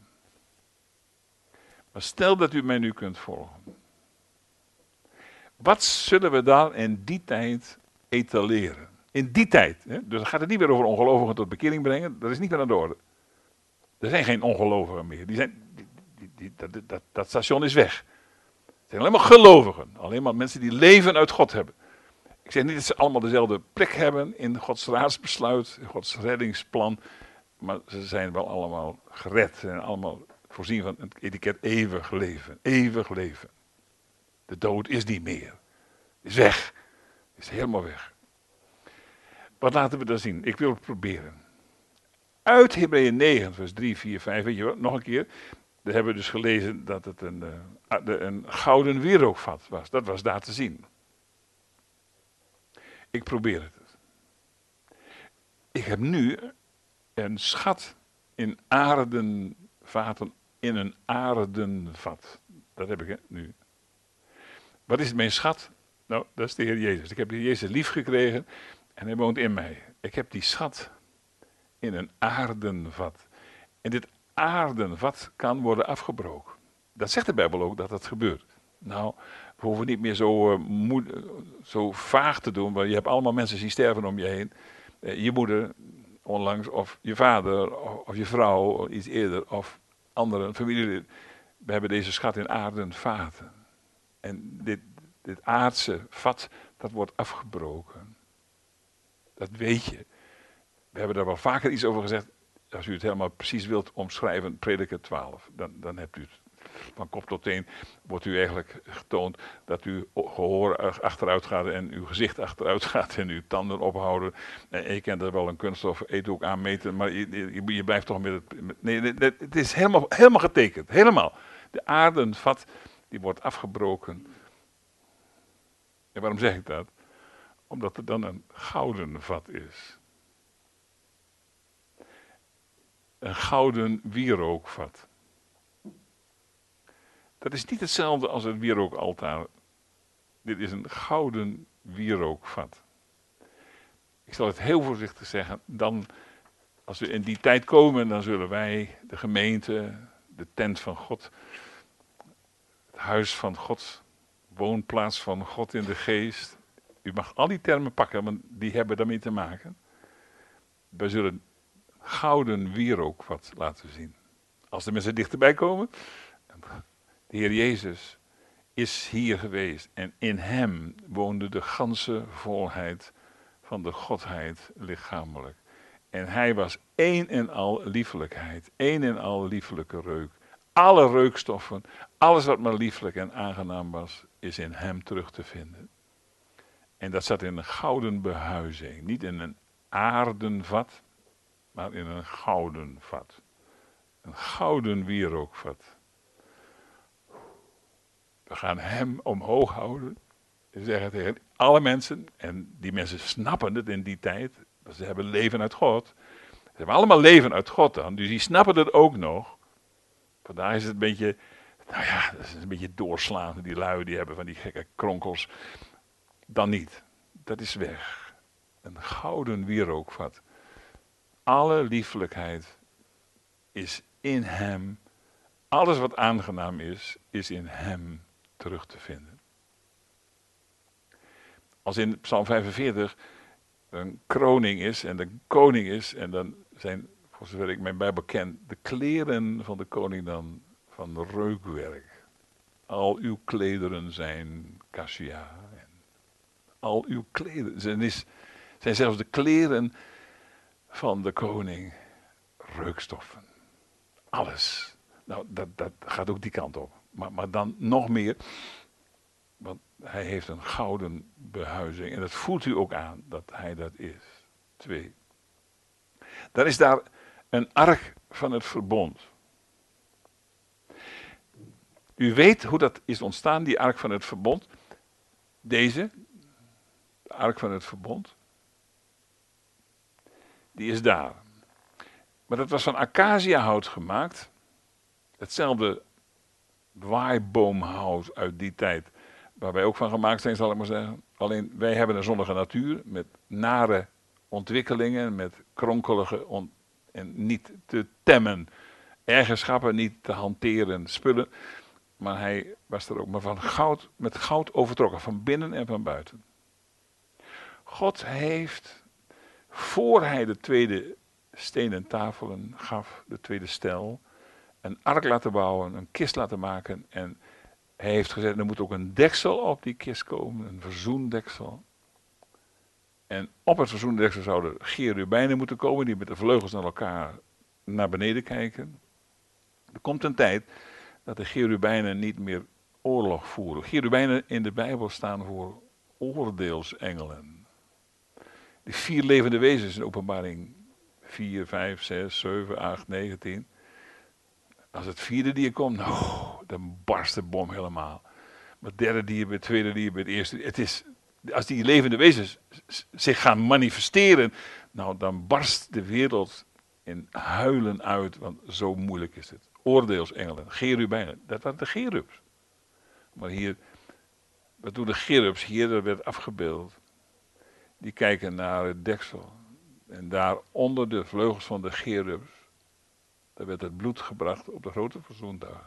Maar stel dat u mij nu kunt volgen. Wat zullen we dan in die tijd etaleren? In die tijd. Hè? Dus dan gaat het niet meer over ongelovigen tot bekering brengen. Dat is niet meer aan de orde. Er zijn geen ongelovigen meer. Die zijn, die, die, die, dat, dat, dat station is weg. Het zijn alleen maar gelovigen. Alleen maar mensen die leven uit God hebben. Ik zeg niet dat ze allemaal dezelfde plek hebben in Gods raadsbesluit, in Gods reddingsplan. Maar ze zijn wel allemaal gered. En allemaal voorzien van het etiket eeuwig leven. Eeuwig leven. De dood is niet meer. Is weg. Is helemaal weg. Wat laten we dan zien? Ik wil het proberen. Uit Hebreeën negen, vers drie, vier, vijf, weet je wat, nog een keer. Daar hebben we dus gelezen dat het een, uh, een gouden wierookvat was. Dat was daar te zien. Ik probeer het. Ik heb nu een schat in aardenvaten, in een aardenvat. Dat heb ik hè, nu. Wat is mijn schat? Nou, dat is de Heer Jezus. Ik heb de Heer Jezus lief gekregen en hij woont in mij. Ik heb die schat in een aardenvat. En dit aardenvat kan worden afgebroken. Dat zegt de Bijbel ook, dat dat gebeurt. Nou, we hoeven niet meer zo, uh, moed, zo vaag te doen, want je hebt allemaal mensen die sterven om je heen. Uh, je moeder onlangs, of je vader, of, of je vrouw, of iets eerder, of andere familieleden. We hebben deze schat in aardenvaten. En dit, dit aardse vat, dat wordt afgebroken. Dat weet je. We hebben daar wel vaker iets over gezegd. Als u het helemaal precies wilt omschrijven, Prediker twaalf. Dan, dan hebt u het van kop tot teen. Wordt u eigenlijk getoond dat uw gehoor achteruit gaat en uw gezicht achteruit gaat en uw tanden ophouden. En je kent er wel een kunststof, eet ook aanmeten, maar je, je, je blijft toch met het... Met, nee, nee, het is helemaal, helemaal getekend. Helemaal. De aardenvat, die wordt afgebroken. En waarom zeg ik dat? Omdat er dan een gouden vat is. Een gouden wierookvat. Dat is niet hetzelfde als het wierookaltaar. Dit is een gouden wierookvat. Ik zal het heel voorzichtig zeggen. Dan, als we in die tijd komen, dan zullen wij, de gemeente, de tent van God, het huis van God, woonplaats van God in de geest. U mag al die termen pakken, want die hebben daarmee te maken. Wij zullen gouden wierookvat laten zien. Als de mensen dichterbij komen. De Heer Jezus is hier geweest. En in hem woonde de ganse volheid van de Godheid lichamelijk. En hij was één en al liefelijkheid. Één en al liefelijke reuk. Alle reukstoffen, alles wat maar lieflijk en aangenaam was, is in hem terug te vinden. En dat zat in een gouden behuizing. Niet in een aardenvat, maar in een gouden vat. Een gouden wierookvat. We gaan hem omhoog houden. En zeggen tegen alle mensen, en die mensen snappen het in die tijd, want ze hebben leven uit God. Ze hebben allemaal leven uit God dan, dus die snappen het ook nog. Vandaar is het een beetje, nou ja, dat is een beetje doorslaan. Die lui die hebben van die gekke kronkels. Dan niet. Dat is weg. Een gouden wierookvat. Alle liefelijkheid is in hem. Alles wat aangenaam is, is in hem terug te vinden. Als in Psalm vijfenveertig een kroning is en de koning is, en dan zijn, voor zover ik mijn Bijbel ken, de kleren van de koning dan van reukwerk. Al uw klederen zijn cassia. En al uw klederen, zijn, is, zijn zelfs de kleren van de koning reukstoffen. Alles. Nou, dat, dat gaat ook die kant op. Maar, maar dan nog meer, want hij heeft een gouden behuizing. En dat voelt u ook aan, dat hij dat is. Twee. Dan is daar een ark van het verbond. U weet hoe dat is ontstaan, die ark van het verbond. Deze, de ark van het verbond. Die is daar. Maar dat was van acaciahout gemaakt. Hetzelfde waaiboomhout uit die tijd. Waar wij ook van gemaakt zijn, zal ik maar zeggen. Alleen wij hebben een zonnige natuur met nare ontwikkelingen, met kronkelige on- en niet te temmen eigenschappen, niet te hanteren spullen. Maar hij was er ook maar van goud, met goud overtrokken, van binnen en van buiten. God heeft, voor hij de tweede stenen tafelen gaf, de tweede stel, een ark laten bouwen, een kist laten maken. En hij heeft gezegd, er moet ook een deksel op die kist komen, een verzoendeksel. En op het verzoendeksel zouden cherubijnen moeten komen, die met de vleugels naar elkaar naar beneden kijken. Er komt een tijd dat de cherubijnen niet meer oorlog voeren. Cherubijnen in de Bijbel staan voor oordeelsengelen. Die vier levende wezens in Openbaring vier, vijf, zes, zeven, acht, negen, tien. Als het vierde dier komt, nou, dan barst de bom helemaal. Maar het derde dier, bij het tweede dier, bij het eerste dier. Het is, als die levende wezens zich gaan manifesteren, nou, dan barst de wereld in huilen uit, want zo moeilijk is het. Oordeelsengelen, cherubijnen, dat waren de cherubs. Maar hier, wat doen de cherubs? Hier, dat werd afgebeeld. Die kijken naar het deksel. En daar onder de vleugels van de cherubs, daar werd het bloed gebracht op de grote verzoendag.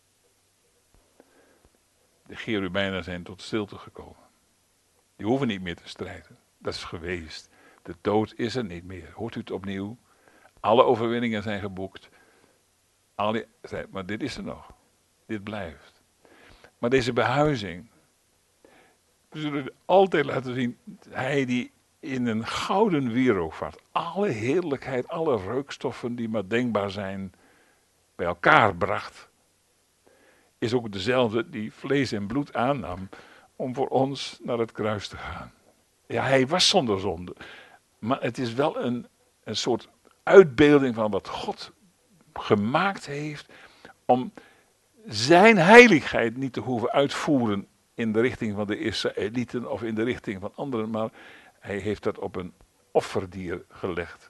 De cherubijnen zijn tot stilte gekomen. Die hoeven niet meer te strijden. Dat is geweest. De dood is er niet meer. Hoort u het opnieuw? Alle overwinningen zijn geboekt. Alle, maar dit is er nog. Dit blijft. Maar deze behuizing, we zullen altijd laten zien, hij die in een gouden wierook vaart, alle heerlijkheid, alle reukstoffen die maar denkbaar zijn, bij elkaar bracht, is ook dezelfde die vlees en bloed aannam om voor ons naar het kruis te gaan. Ja, hij was zonder zonde, maar het is wel een, een soort uitbeelding van wat God gemaakt heeft om zijn heiligheid niet te hoeven uitvoeren in de richting van de Israëlieten of in de richting van anderen, maar hij heeft dat op een offerdier gelegd.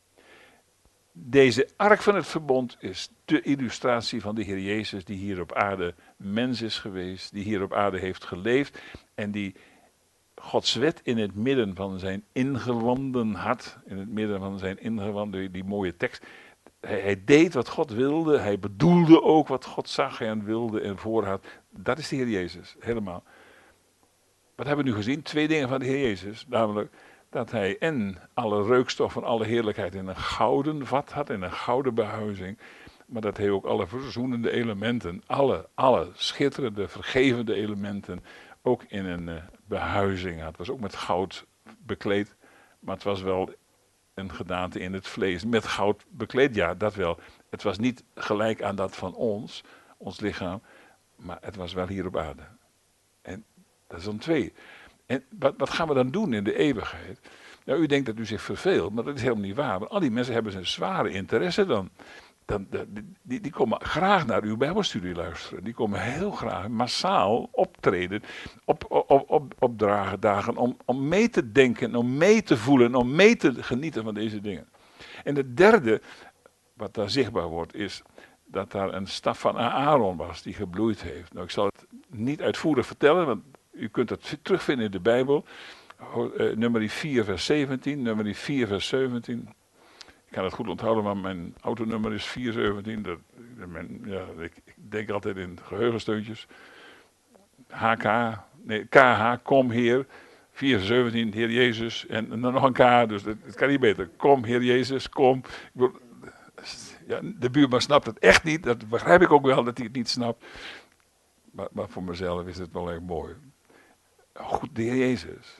Deze ark van het verbond is de illustratie van de Heer Jezus die hier op aarde mens is geweest, die hier op aarde heeft geleefd en die Gods wet in het midden van zijn ingewanden had, in het midden van zijn ingewanden, die mooie tekst. Hij, hij deed wat God wilde, hij bedoelde ook wat God zag en wilde en voorhad. Dat is de Heer Jezus, helemaal. Wat hebben we nu gezien? Twee dingen van de Heer Jezus, namelijk dat hij en alle reukstof en alle heerlijkheid in een gouden vat had, in een gouden behuizing, maar dat hij ook alle verzoenende elementen, alle, alle schitterende, vergevende elementen, ook in een uh, behuizing had. Het was ook met goud bekleed, maar het was wel een gedaante in het vlees. Met goud bekleed, ja, dat wel. Het was niet gelijk aan dat van ons, ons lichaam, maar het was wel hier op aarde. En dat is dan twee. En wat, wat gaan we dan doen in de eeuwigheid? Nou, u denkt dat u zich verveelt, maar dat is helemaal niet waar. Want al die mensen hebben een zware interesse dan. dan die, die komen graag naar uw Bijbelstudie luisteren. Die komen heel graag massaal optreden, op, op, op, opdragen, dagen, om, om mee te denken, om mee te voelen, om mee te genieten van deze dingen. En het derde, wat daar zichtbaar wordt, is dat daar een staf van Aaron was die gebloeid heeft. Nou, ik zal het niet uitvoerig vertellen, want u kunt het terugvinden in de Bijbel. Uh, nummer vier vers zeventien, nummer vier vers zeventien. Ik kan het goed onthouden, maar mijn autonummer is vier zeventien. Dat, mijn, ja, ik, ik denk altijd in geheugensteuntjes. H K, nee, K H, kom Heer. vier zeventien, Heer Jezus. En, en dan nog een K, dus het kan niet beter. Kom Heer Jezus, kom. Ik bedoel, ja, de buurman snapt het echt niet. Dat begrijp ik ook wel, dat hij het niet snapt. Maar, maar voor mezelf is het wel erg mooi. Goed, de Heer Jezus.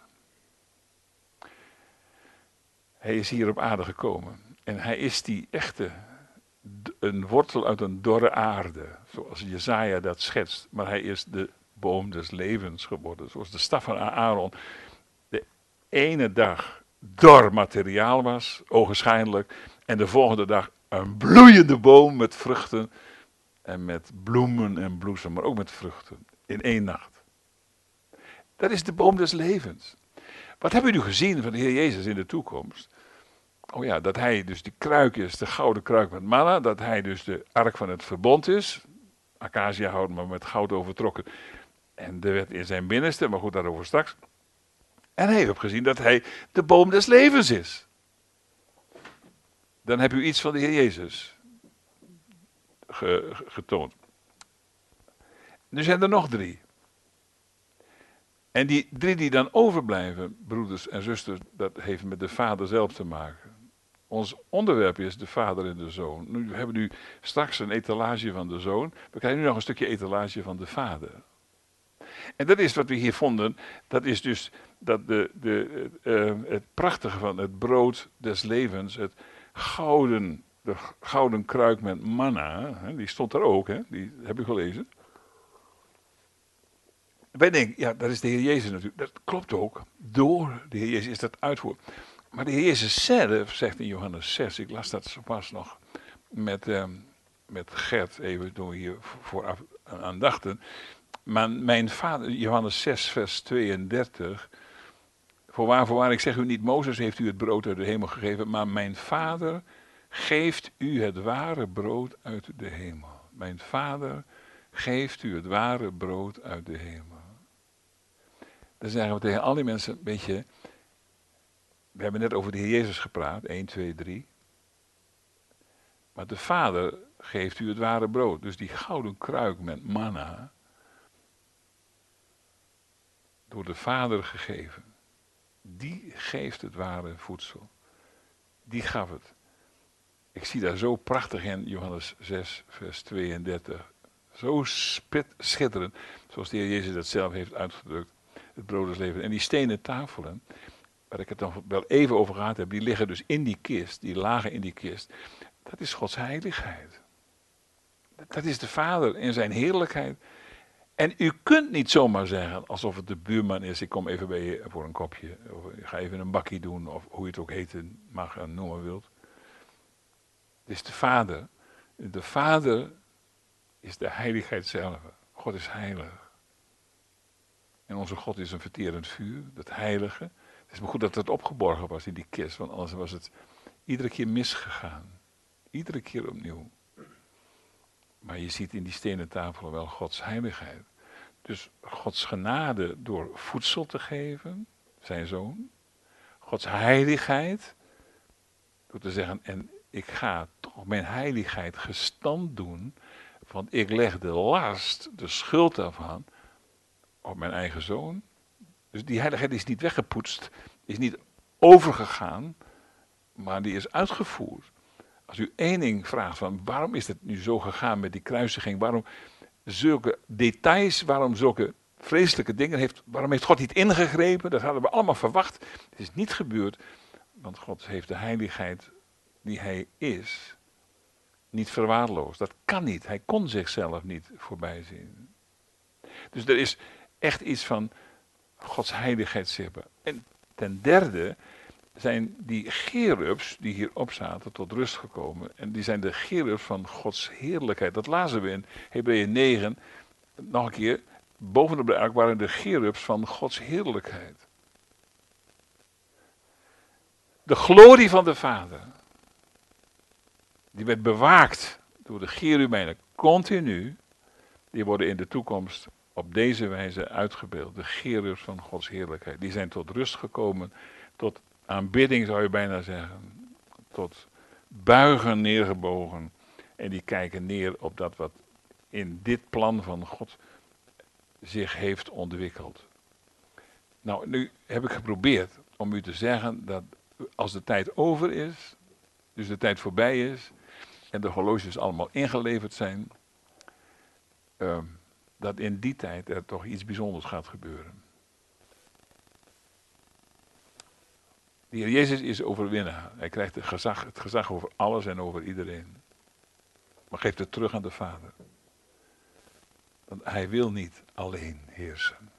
Hij is hier op aarde gekomen. En hij is die echte, een wortel uit een dorre aarde. Zoals Jesaja dat schetst. Maar hij is de boom des levens geworden. Zoals de staf van Aaron de ene dag dor materiaal was, ogenschijnlijk. En de volgende dag een bloeiende boom met vruchten. En met bloemen en bloesem, maar ook met vruchten. In één nacht. Dat is de boom des levens. Wat hebben we nu gezien van de Heer Jezus in de toekomst? Oh ja, dat hij dus die kruik is, de gouden kruik met manna. Dat hij dus de ark van het verbond is. Acacia hout, maar met goud overtrokken. En de wet in zijn binnenste, maar goed, daarover straks. En hij heeft gezien dat hij de boom des levens is. Dan heb u iets van de Heer Jezus ge, ge- getoond. Nu zijn er nog drie. En die drie die dan overblijven, broeders en zusters, dat heeft met de Vader zelf te maken. Ons onderwerp is de Vader en de Zoon. Nu hebben we nu straks een etalage van de Zoon. We krijgen nu nog een stukje etalage van de Vader. En dat is wat we hier vonden. Dat is dus dat de, de, uh, het prachtige van het brood des levens. Het gouden, de gouden kruik met manna. Hè, die stond er ook, hè, die heb je gelezen. Wij denken, ja, dat is de Heer Jezus natuurlijk. Dat klopt ook. Door de Heer Jezus is dat uitvoer. Maar de Heer Jezus zelf zegt in Johannes zes, ik las dat zo pas nog met, uh, met Gert, even toen we hier vooraf aan dachten. Maar mijn vader, Johannes zes, vers tweeëndertig. Voorwaar, voorwaar, ik zeg u niet, Mozes heeft u het brood uit de hemel gegeven, maar mijn vader geeft u het ware brood uit de hemel. Mijn vader geeft u het ware brood uit de hemel. Dan zeggen we tegen al die mensen een beetje, we hebben net over de Heer Jezus gepraat, één, twee, drie. Maar de Vader geeft u het ware brood. Dus die gouden kruik met manna, door de Vader gegeven, die geeft het ware voedsel. Die gaf het. Ik zie daar zo prachtig in, Johannes zes, vers tweeëndertig. Zo spit, schitterend, zoals de Heer Jezus dat zelf heeft uitgedrukt. Het brood des levens. En die stenen tafelen, waar ik het dan wel even over gehad heb, die liggen dus in die kist, die lagen in die kist. Dat is Gods heiligheid. Dat is de Vader in zijn heerlijkheid. En u kunt niet zomaar zeggen, alsof het de buurman is, ik kom even bij je voor een kopje, of ik ga even een bakkie doen, of hoe je het ook heten mag en noemen wilt. Het is de Vader. De Vader is de heiligheid zelf. God is heilig. En onze God is een verterend vuur, dat heilige. Het is maar goed dat het opgeborgen was in die kist, want anders was het iedere keer misgegaan. Iedere keer opnieuw. Maar je ziet in die stenen tafelen wel Gods heiligheid. Dus Gods genade door voedsel te geven, zijn zoon. Gods heiligheid, door te zeggen, en ik ga toch mijn heiligheid gestand doen, want ik leg de last, de schuld daarvan, op mijn eigen zoon. Dus die heiligheid is niet weggepoetst, is niet overgegaan, maar die is uitgevoerd. Als u één ding vraagt van waarom is het nu zo gegaan met die kruisiging, waarom zulke details, waarom zulke vreselijke dingen, heeft, waarom heeft God niet ingegrepen, dat hadden we allemaal verwacht. Het is niet gebeurd, want God heeft de heiligheid die hij is, niet verwaarloosd. Dat kan niet, hij kon zichzelf niet voorbij zien. Dus er is echt iets van Gods heiligheid zichtbaar. En ten derde zijn die cherubs die hierop zaten tot rust gekomen. En die zijn de cherubs van Gods heerlijkheid. Dat lazen we in Hebreeën negen. Nog een keer. Bovenop de ark waren de cherubs van Gods heerlijkheid. De glorie van de Vader. Die werd bewaakt door de cherubijnen continu. Die worden in de toekomst op deze wijze uitgebeeld. De cherubs van Gods heerlijkheid. Die zijn tot rust gekomen. Tot aanbidding zou je bijna zeggen. Tot buigen neergebogen. En die kijken neer op dat wat in dit plan van God zich heeft ontwikkeld. Nou, nu heb ik geprobeerd om u te zeggen dat als de tijd over is, dus de tijd voorbij is, en de horloges allemaal ingeleverd zijn, uh, dat in die tijd er toch iets bijzonders gaat gebeuren. De Heer Jezus is overwinnaar. Hij krijgt het gezag, het gezag over alles en over iedereen. Maar geeft het terug aan de Vader. Want hij wil niet alleen heersen.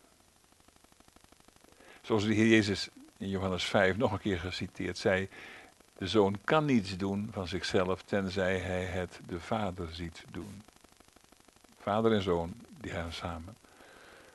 Zoals de Heer Jezus in Johannes vijf nog een keer geciteerd zei, de Zoon kan niets doen van zichzelf tenzij hij het de Vader ziet doen. Vader en Zoon, die gaan samen.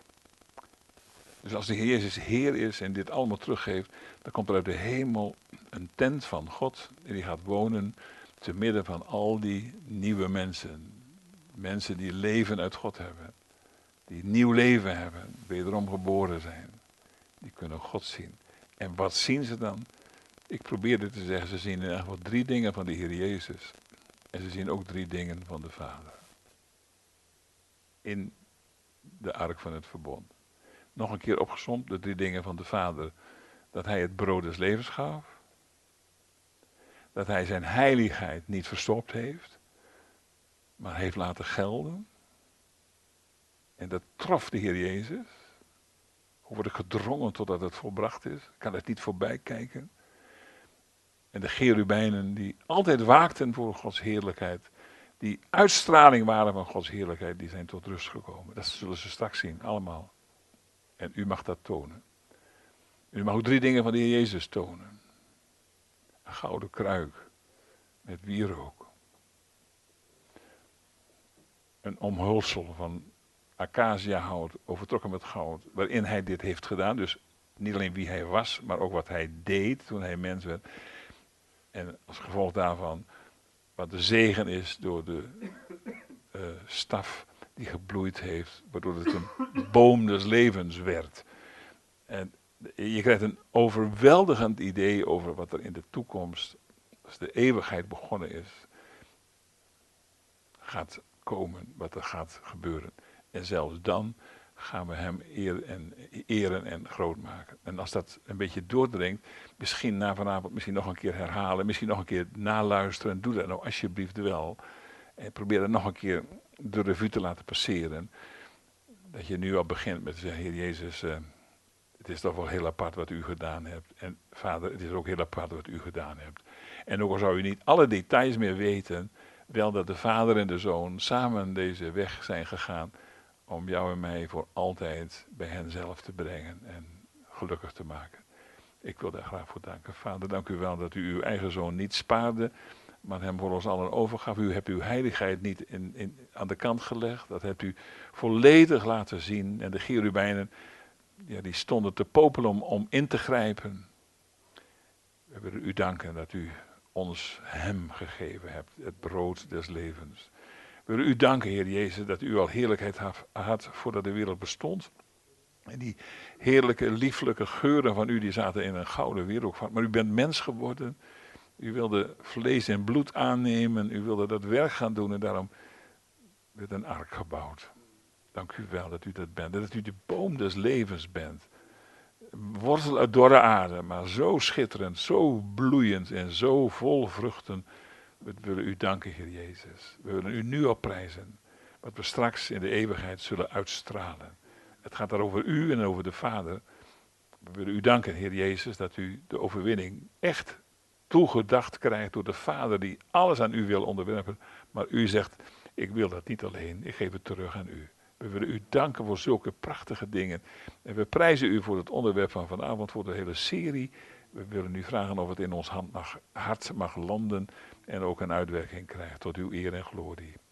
Dus als de Heer Jezus Heer is en dit allemaal teruggeeft, dan komt er uit de hemel een tent van God. En die gaat wonen te midden van al die nieuwe mensen. Mensen die leven uit God hebben. Die nieuw leven hebben. Wederom geboren zijn. Die kunnen God zien. En wat zien ze dan? Ik probeerde te zeggen, ze zien in ieder geval drie dingen van de Heer Jezus. En ze zien ook drie dingen van de Vader. In de ark van het verbond. Nog een keer opgesomd, de drie dingen van de Vader. Dat hij het brood des levens gaf. Dat hij zijn heiligheid niet verstopt heeft. Maar heeft laten gelden. En dat trof de Heer Jezus. Hoe wordt ik gedrongen totdat het volbracht is? Ik kan het niet voorbij kijken. En de cherubijnen die altijd waakten voor Gods heerlijkheid. Die uitstraling waren van Gods heerlijkheid, die zijn tot rust gekomen. Dat zullen ze straks zien, allemaal. En u mag dat tonen. U mag ook drie dingen van de Heer Jezus tonen. Een gouden kruik met wierook. Een omhulsel van acaciahout, overtrokken met goud, waarin hij dit heeft gedaan. Dus niet alleen wie hij was, maar ook wat hij deed toen hij mens werd. En als gevolg daarvan, wat de zegen is door de uh, staf die gebloeid heeft, waardoor het een boom des levens werd. En je krijgt een overweldigend idee over wat er in de toekomst, als de eeuwigheid begonnen is, gaat komen, wat er gaat gebeuren. En zelfs dan gaan we hem eer en, eren en groot maken. En als dat een beetje doordringt, misschien na vanavond misschien nog een keer herhalen, misschien nog een keer naluisteren. Doe dat nou alsjeblieft wel. En probeer dat nog een keer de revue te laten passeren. Dat je nu al begint met te zeggen, Heer Jezus, uh, het is toch wel heel apart wat u gedaan hebt. En Vader, het is ook heel apart wat u gedaan hebt. En ook al zou u niet alle details meer weten, wel dat de Vader en de Zoon samen deze weg zijn gegaan om jou en mij voor altijd bij hen zelf te brengen en gelukkig te maken. Ik wil daar graag voor danken. Vader, dank u wel dat u uw eigen Zoon niet spaarde, maar hem voor ons allen overgaf. U hebt uw heiligheid niet in, in, aan de kant gelegd. Dat hebt u volledig laten zien. En de cherubijnen, ja, die stonden te popelen om, om in te grijpen. We willen u danken dat u ons hem gegeven hebt, het brood des levens. We willen u danken, Heer Jezus, dat u al heerlijkheid had voordat de wereld bestond. En die heerlijke, lieflijke geuren van u, die zaten in een gouden wierook. Maar u bent mens geworden. U wilde vlees en bloed aannemen. U wilde dat werk gaan doen en daarom werd een ark gebouwd. Dank u wel dat u dat bent. Dat u de boom des levens bent. Wortel uit dorre aarde, maar zo schitterend, zo bloeiend en zo vol vruchten. We willen u danken, Heer Jezus. We willen u nu al prijzen. Wat we straks in de eeuwigheid zullen uitstralen. Het gaat daar over u en over de Vader. We willen u danken, Heer Jezus, dat u de overwinning echt toegedacht krijgt door de Vader die alles aan u wil onderwerpen. Maar u zegt, ik wil dat niet alleen, ik geef het terug aan u. We willen u danken voor zulke prachtige dingen. En we prijzen u voor het onderwerp van vanavond, voor de hele serie. We willen u vragen of het in ons hand mag, hart mag landen en ook een uitwerking krijgt tot uw eer en glorie.